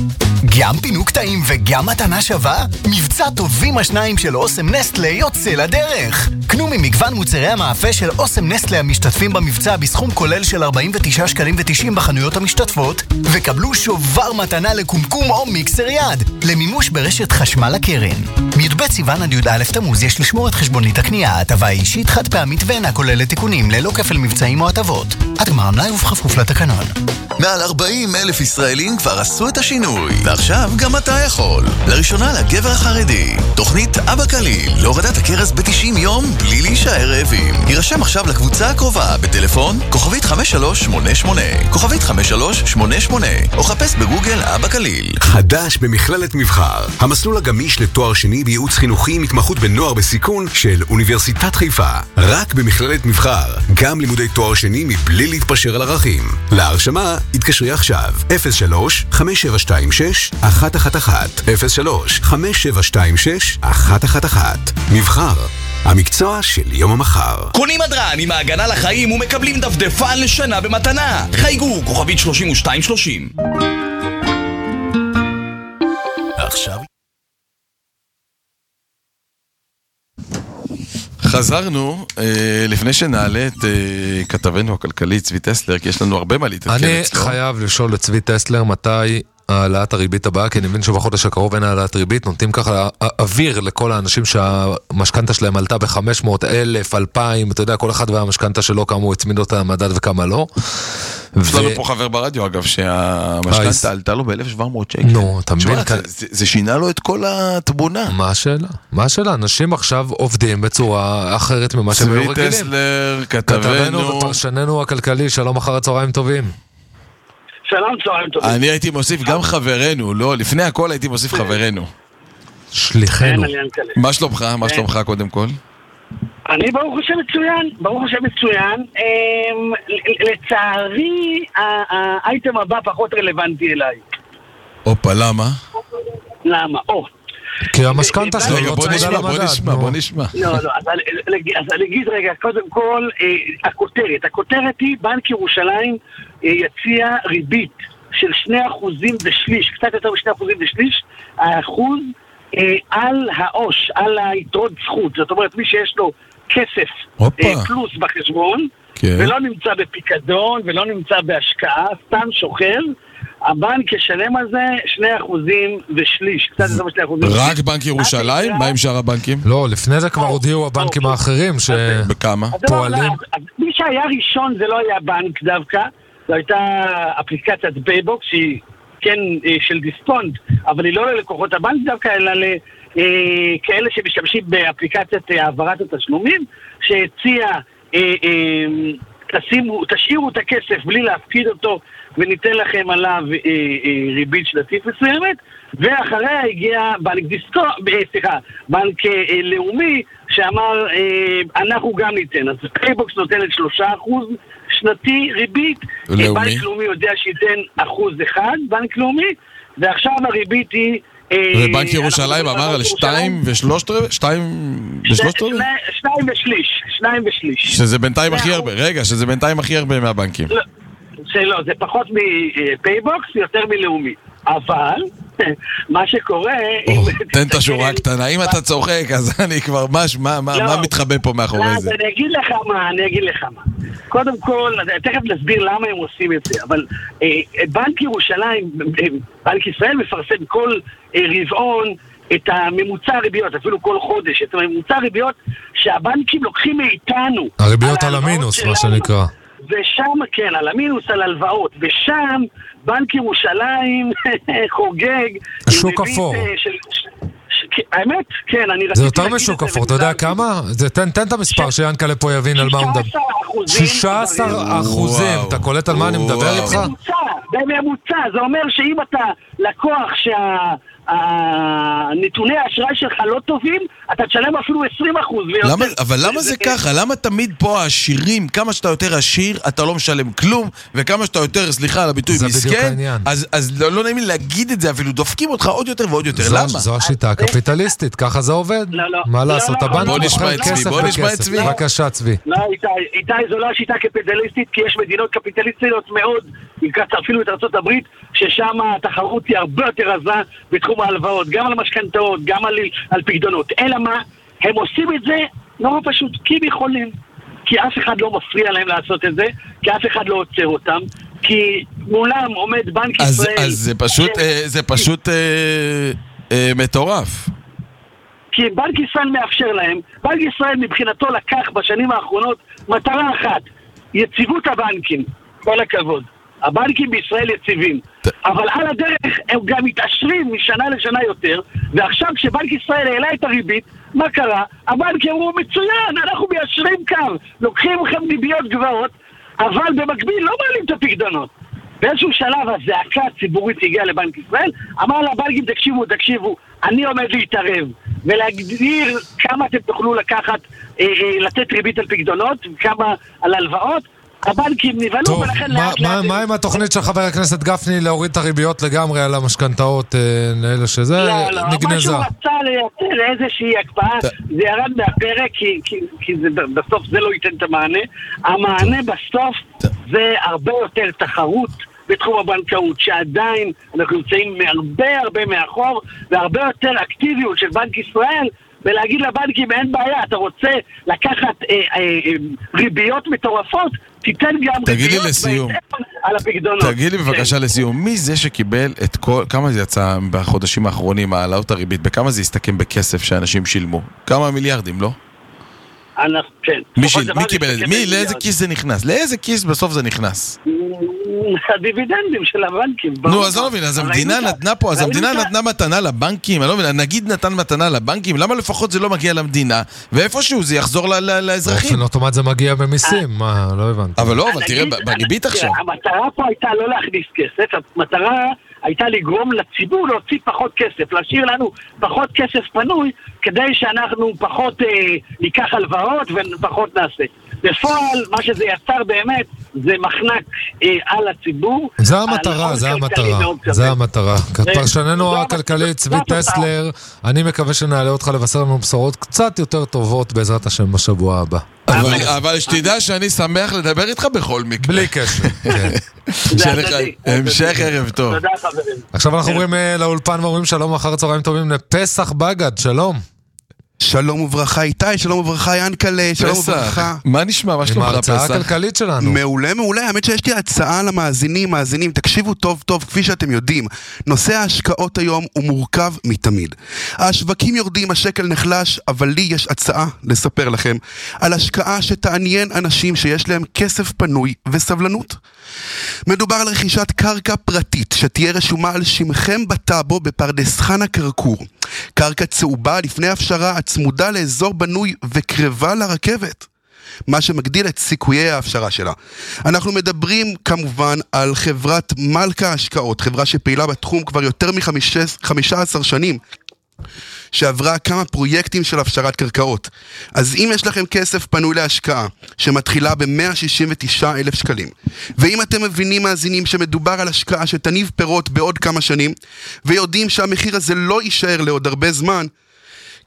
גם פינוק טעים וגם מתנה שווה? מבצע טובים השניים של אוסם נסטלה יוצא לדרך. קנו ממגוון מוצרי המאפה של אוסם נסטלה המשתתפים במבצע בסכום כולל של ארבעים ותשעה שקלים ותשעים בחנויות המשתתפות, וקבלו שובר מתנה לקומקום או מיקסר יד למימוש ברשת חשמל הקרן. מי"ב סיוון עד י"א תמוז יש לשמור את חשבונית הקנייה, הטבה אישית חד פעמית ואינה כוללת תיקונים ללא כפל מבצעים או הטבות. עד גמר המלאי ובכפוף לתקנון. מעל ארבעים אלף ישראלים כבר עשו את השינוי, ועכשיו גם אתה יכול. לראשונה לגבר החרדי, תוכנית אבא קליל להורדת הקרס ב-תשעים יום בלי להישאר רעבים. הירשם עכשיו לקבוצה הקרובה בטלפון כוכבית חמש שלוש שמונה שמונה, כוכבית חמש שלוש שמונה שמונה, או חפש בגוגל אבא קליל. חדש במכללת מבחר, המסלול הגמיש לתואר שני בייעוץ חינוכי עם התמחות בנוער בסיכון של אוניברסיטת חיפה. רק במכללת מבחר, גם לימודי תואר שני מבלי להתפשר על ערכים. להרשמה התקשרי עכשיו אפס שלוש חמש שבע שתיים שש אחת אחת אחת, אפס שלוש חמש שבע שתיים שש אחת אחת אחת. מבחר, המקצוע של יום המחר. קונים הדרן עם ההגנה לחיים ומקבלים דפדפן לשנה במתנה. חייגו כוכבית שלושים ושתיים שלושים. עכשיו חזרנו, אה, לפני שנעלה את אה, כתבנו הכלכלי צבי טסלר, כי יש לנו הרבה מה להתעדכן אצלו. אני חייב לשאול את צבי טסלר מתי העלאת הריבית הבאה, כי אני מבין שבחודש הקרוב אין העלאת ריבית, נותנים ככה אוויר לכל האנשים שהמשכנתה שלהם עלתה ב-חמש מאות אלף, אלפיים, אתה יודע, כל אחד והמשכנתה שלו, כמה הוא הצמיד אותה למדד וכמה לא. יש לנו פה חבר ברדיו, אגב, שהמשכנתה עלתה לו ב-אלף שבע מאות שקל. נו, אתה מבין? זה שינה לו את כל התבונה. מה השאלה? מה השאלה? אנשים עכשיו עובדים בצורה אחרת ממה שהם היו רגילים. צבי טסלר, כתבנו ופרשננו הכלכלי, שלום אחר הצהריים טובים. שלום, צהריים טובים. אני הייתי מוסיף גם חברנו, לא, לפני הכל הייתי מוסיף חברנו. שליחנו. מה שלומך? מה שלומך קודם כל? אני ברוך השם מצוין, ברוך השם מצוין. לצערי, האייטם הבא פחות רלוונטי אליי. אופה, למה? למה? או. כי המשכנתה שלו לא צמודה למדד. בוא נשמע, בוא נשמע. לא, לא, אז אני אגיד רגע, קודם כל, הכותרת. הכותרת היא, בנק ירושלים יציע ריבית של שני אחוזים ושליש, קצת יותר משני אחוזים ושליש, האחוז על העוש, על היתרות זכות. זאת אומרת, מי שיש לו כסף פלוס בחשבון, ולא נמצא בפיקדון, ולא נמצא בהשקעה, סתם שוכר, הבנק ישלם על זה שני אחוזים ושליש, קצת יותר משני אחוזים. רק בנק ירושלים? מה עם שאר הבנקים? לא, לפני זה כבר הודיעו הבנקים האחרים ש... בכמה? פועלים. מי שהיה ראשון זה לא היה בנק דווקא, זו הייתה אפליקציית פייבוקס שהיא כן של דיסקונט, אבל היא לא ללקוחות הבנק דווקא, אלא לכאלה שמשתמשים באפליקציית העברת התשלומים, שהציע תשאירו את הכסף בלי להפקיד אותו וניתן לכם עליו ריבית שנתית מסוימת, ואחריה הגיע בנק דיסקו, סליחה, בנק לאומי שאמר אנחנו גם ניתן. אז פייבוקס נותנת שלושה אחוז שנתי ריבית, בנק לאומי יודע שייתן אחוז אחד, בנק לאומי, ועכשיו הריבית היא... ובנק ירושלים אמר על שתיים ושלושת רבע? שתיים ושלושת רבע? שניים ושליש, שניים ושליש. שזה בינתיים הכי הרבה, רגע, שזה בינתיים הכי הרבה מהבנקים. שלא, זה פחות מפייבוקס, יותר מלאומי. אבל, מה שקורה... תן את השורה הקטנה, אם אתה צוחק, אז אני כבר, מה מתחבא פה מאחורי זה? אני אגיד לך מה, אני אגיד לך מה. קודם כל, תכף נסביר למה הם עושים את זה, אבל בנק ירושלים, בנק ישראל מפרסם כל רבעון את הממוצע הריביות, אפילו כל חודש, את הממוצע הריביות שהבנקים לוקחים מאיתנו. הריביות על המינוס, מה שנקרא. ושם, כן, על המינוס, על הלוואות, ושם בנק ירושלים חוגג. שוק אפור. האמת, כן, אני רציתי... זה יותר משוק אפור, אתה יודע כמה? תן את המספר שיאנקלה פה יבין על מה הוא מדבר. שישה עשר אחוזים. אתה קולט על מה אני מדבר איתך? בממוצע, בממוצע. זה אומר שאם אתה לקוח שה... הנתוני האשראי שלך לא טובים, אתה תשלם אפילו עשרים אחוז. אבל למה זה ככה? למה תמיד פה העשירים, כמה שאתה יותר עשיר, אתה לא משלם כלום, וכמה שאתה יותר, סליחה על הביטוי, מסכן, אז לא נעים לי להגיד את זה, אפילו דופקים אותך עוד יותר ועוד יותר. למה? זו השיטה הקפיטליסטית, ככה זה עובד. מה לעשות? הבנק מוכר כסף בכסף. בבקשה, צבי. לא, איתי, זו לא השיטה הקפיטליסטית, כי יש מדינות קפיטליסטיות מאוד, אפילו את ארצות הברית, ששם התחרות היא הרבה יותר עזה בתחום ההלוואות, גם על המשכנתאות, גם על, על פקדונות. אלא מה? הם עושים את זה נורא פשוט, כי הם יכולים. כי אף אחד לא מפריע להם לעשות את זה, כי אף אחד לא עוצר אותם, כי מולם עומד בנק אז, ישראל... אז זה פשוט, ש... אה, זה פשוט אה, אה, מטורף. כי בנק ישראל מאפשר להם, בנק ישראל מבחינתו לקח בשנים האחרונות מטרה אחת, יציבות הבנקים, כל הכבוד. הבנקים בישראל יציבים, אבל על הדרך הם גם מתעשרים משנה לשנה יותר, ועכשיו כשבנק ישראל העלה את הריבית, מה קרה? הבנקים אמרו מצוין, אנחנו מיישרים קו, לוקחים לכם ריביות גבוהות, אבל במקביל לא מעלים את הפקדונות. באיזשהו שלב הזעקה הציבורית הגיעה לבנק ישראל, אמר לבנקים תקשיבו, תקשיבו, אני עומד להתערב ולהגדיר כמה אתם תוכלו לקחת, אה, אה, לתת ריבית על פקדונות, כמה על הלוואות. הבנקים נבלו ולכן לאט לאט... מה עם התוכנית של חבר הכנסת גפני להוריד את הריביות לגמרי על המשכנתאות לאלה שזה נגנזה? לא, לא, מה שהוא רצה לייצר איזושהי הקפאה, זה ירד מהפרק, כי בסוף זה לא ייתן את המענה. המענה בסוף זה הרבה יותר תחרות בתחום הבנקאות, שעדיין אנחנו נמצאים הרבה הרבה מאחור, והרבה יותר אקטיביות של בנק ישראל, ולהגיד לבנקים אין בעיה, אתה רוצה לקחת אה, אה, ריביות מטורפות, תיתן גם ריביות לסיום. על הפקדונות. תגיד לי בבקשה כן. לסיום, מי זה שקיבל את כל, כמה זה יצא בחודשים האחרונים, העלאות הריבית, בכמה זה יסתכם בכסף שאנשים שילמו? כמה מיליארדים, לא? אנחנו, כן. מי, שיל, מי קיבל את זה? מי, לאיזה כיס זה נכנס? לאיזה כיס בסוף זה נכנס? הדיבידנדים של הבנקים. נו, אז לא מבין, אז המדינה נתנה פה, אז המדינה נתנה מתנה לבנקים, אני לא מבין, נגיד נתן מתנה לבנקים, למה לפחות זה לא מגיע למדינה, ואיפשהו זה יחזור לאזרחים? באופן אוטומט זה מגיע במיסים, מה, לא הבנתי. אבל לא, אבל תראה, בריבית עכשיו. המטרה פה הייתה לא להכניס כסף, המטרה הייתה לגרום לציבור להוציא פחות כסף, להשאיר לנו פחות כסף פנוי, כדי שאנחנו פחות אה, ניקח הלוואות ופחות נעשה. בפועל, מה שזה יצר באמת, זה מחנק אה, על הציבור. זה המטרה, זה המטרה, זה המטרה. פרשננו הכלכלי צבי טסלר, אני מקווה שנעלה אותך לבשר לנו בשורות קצת יותר טובות בעזרת השם בשבוע הבא. אבל שתדע שאני שמח לדבר איתך בכל מקרה. בלי קשר. המשך ערב טוב. תודה חברים. עכשיו אנחנו עוברים לאולפן ואומרים שלום אחר צהריים טובים לפסח בגד, שלום. שלום וברכה איתי, שלום וברכה ינקלה, שלום וברכה. מה נשמע? מה שלומך פסח? עם ההרצאה הכלכלית שלנו. מעולה, מעולה. האמת שיש לי הצעה למאזינים, מאזינים, תקשיבו טוב טוב, כפי שאתם יודעים. נושא ההשקעות היום הוא מורכב מתמיד. השווקים יורדים, השקל נחלש, אבל לי יש הצעה לספר לכם על השקעה שתעניין אנשים שיש להם כסף פנוי וסבלנות. מדובר על רכישת קרקע פרטית שתהיה רשומה על שמכם בטאבו בפרדס חנה כרכור. קרקע צהובה לפני הפשרה הצמודה לאזור בנוי וקרבה לרכבת, מה שמגדיל את סיכויי ההפשרה שלה. אנחנו מדברים כמובן על חברת מלכה השקעות, חברה שפעילה בתחום כבר יותר מ-חמש עשרה שנים, שעברה כמה פרויקטים של הפשרת קרקעות. אז אם יש לכם כסף פנוי להשקעה שמתחילה ב-מאה שישים ותשעה אלף שקלים, ואם אתם מבינים מאזינים שמדובר על השקעה שתניב פירות בעוד כמה שנים, ויודעים שהמחיר הזה לא יישאר לעוד הרבה זמן,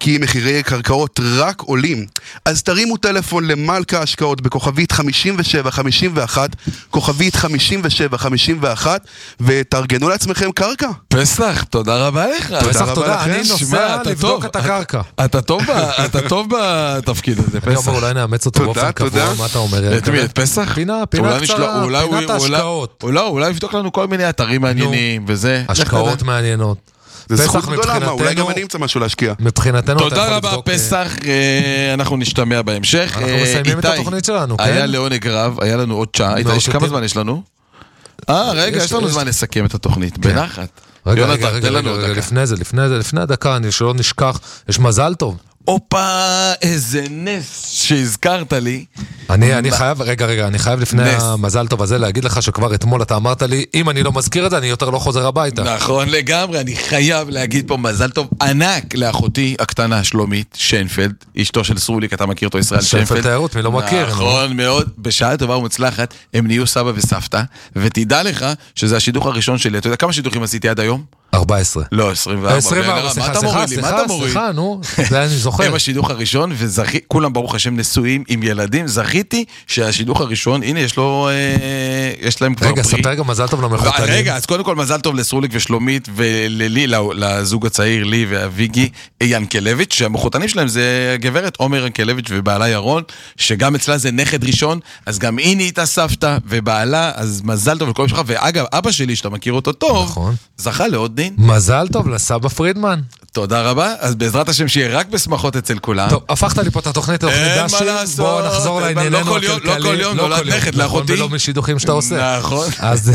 כי מחירי קרקעות רק עולים. אז תרימו טלפון למלכה השקעות בכוכבית חמישים ושבע חמישים ואחת, כוכבית חמישים ושבע חמישים ואחת, ותארגנו לעצמכם קרקע. פסח, תודה רבה לך. פסח, תודה, אני נוסע לבדוק את הקרקע. אתה טוב בתפקיד הזה, פסח. אני אומר, אולי נאמץ אותו באופן קבוע, מה אתה אומר? את מי, את פסח? פינה, פינה קצרה, פינת ההשקעות. אולי יבדוק לנו כל מיני אתרים מעניינים וזה. השקעות מעניינות. זה זכות גדולה, מה? אולי גם אני אמצא משהו להשקיע. מבחינתנו תודה רבה פסח, אנחנו נשתמע בהמשך. אנחנו מסיימים את התוכנית שלנו, כן? היה לעונג רב, היה לנו עוד שעה. כמה זמן יש לנו? אה, רגע, יש לנו זמן לסכם את התוכנית, בנחת. רגע, רגע, רגע, לפני זה, לפני זה, לפני הדקה, אני שלא נשכח, יש מזל טוב. אופה, איזה נס שהזכרת לי. אני, אני חייב, רגע, רגע, אני חייב לפני המזל טוב הזה להגיד לך שכבר אתמול אתה אמרת לי, אם אני לא מזכיר את זה, אני יותר לא חוזר הביתה. נכון, לגמרי, אני חייב להגיד פה מזל טוב ענק לאחותי הקטנה שלומית שיינפלד, אשתו של סרוליק, אתה מכיר אותו, ישראל שיינפלד. שיינפלד תיירות, מי לא מכיר. נכון מאוד, בשעה טובה ומוצלחת, הם נהיו סבא וסבתא, ותדע לך שזה השידוך הראשון שלי. אתה יודע כמה שידוכים עשיתי עד היום? ארבע עשרה. לא, עשרים וארבע. עשרים וארבע, סליחה, סליחה, סליחה, נו, זה אני זוכר. הם השידוך הראשון, וכולם ברוך השם נשואים עם ילדים, זכיתי שהשידוך הראשון, הנה יש לו, יש להם כבר פרי. רגע, ספר גם מזל טוב למחותנים. רגע, אז קודם כל מזל טוב לסרוליק ושלומית, וללי, לזוג הצעיר, לי ואביגי ינקלביץ', שהמחותנים שלהם זה גברת עומר ינקלביץ' ובעלה ירון, שגם אצלה זה נכד ראשון, אז גם הנה איתה סבתא ובעלה, אז מזל טוב לכל משפחה, ואגב, אבא שלי, שאתה מכיר אותו טוב, זכה לעוד דין. מזל טוב לסבא פרידמן. תודה רבה, אז בעזרת השם שיהיה רק בשמחות אצל כולם. טוב, הפכת לי פה את התוכנית לתוכנית דשים, בואו נחזור לענייננו הכלכלי. לא כל יום, נולד נכד לאחותי. ולא משידוכים שאתה עושה. נכון.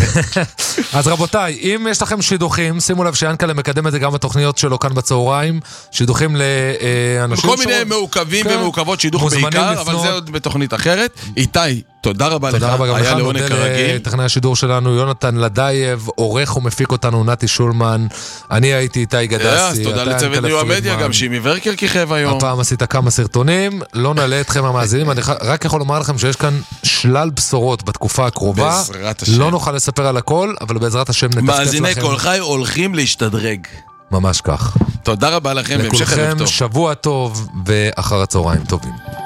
אז רבותיי, אם יש לכם שידוכים, שימו לב שיאנקל'ה מקדם את זה גם בתוכניות שלו כאן בצהריים, שידוכים לאנשים... כל מיני מעוכבים ומעוכבות שידוך בעיקר, אבל זה עוד בתוכנית אחרת. איתי, תודה רבה לך. תודה רבה גם לך, נודה לטכנאי השידור שלנו, יונתן לדייב, עורך ומפיק אותנו נתי שולמן, אני הייתי איתי גדסי. תודה לצוות ניו המדיה, גם שימי ורקר כיכב היום. הפעם עשית כמה סרטונים, לא נעלה אתכם המאזינים, אני רק יכול לומר לכם שיש כאן שלל בשורות בתקופה הקרובה, לא נוכל לספר על הכל, אבל בעזרת השם נטפטף לכם. מאזיני כל חי הולכים להשתדרג. ממש כך. תודה רבה לכם, והמשך ערב טוב. לכולכם שבוע טוב ואחר הצהריים טובים.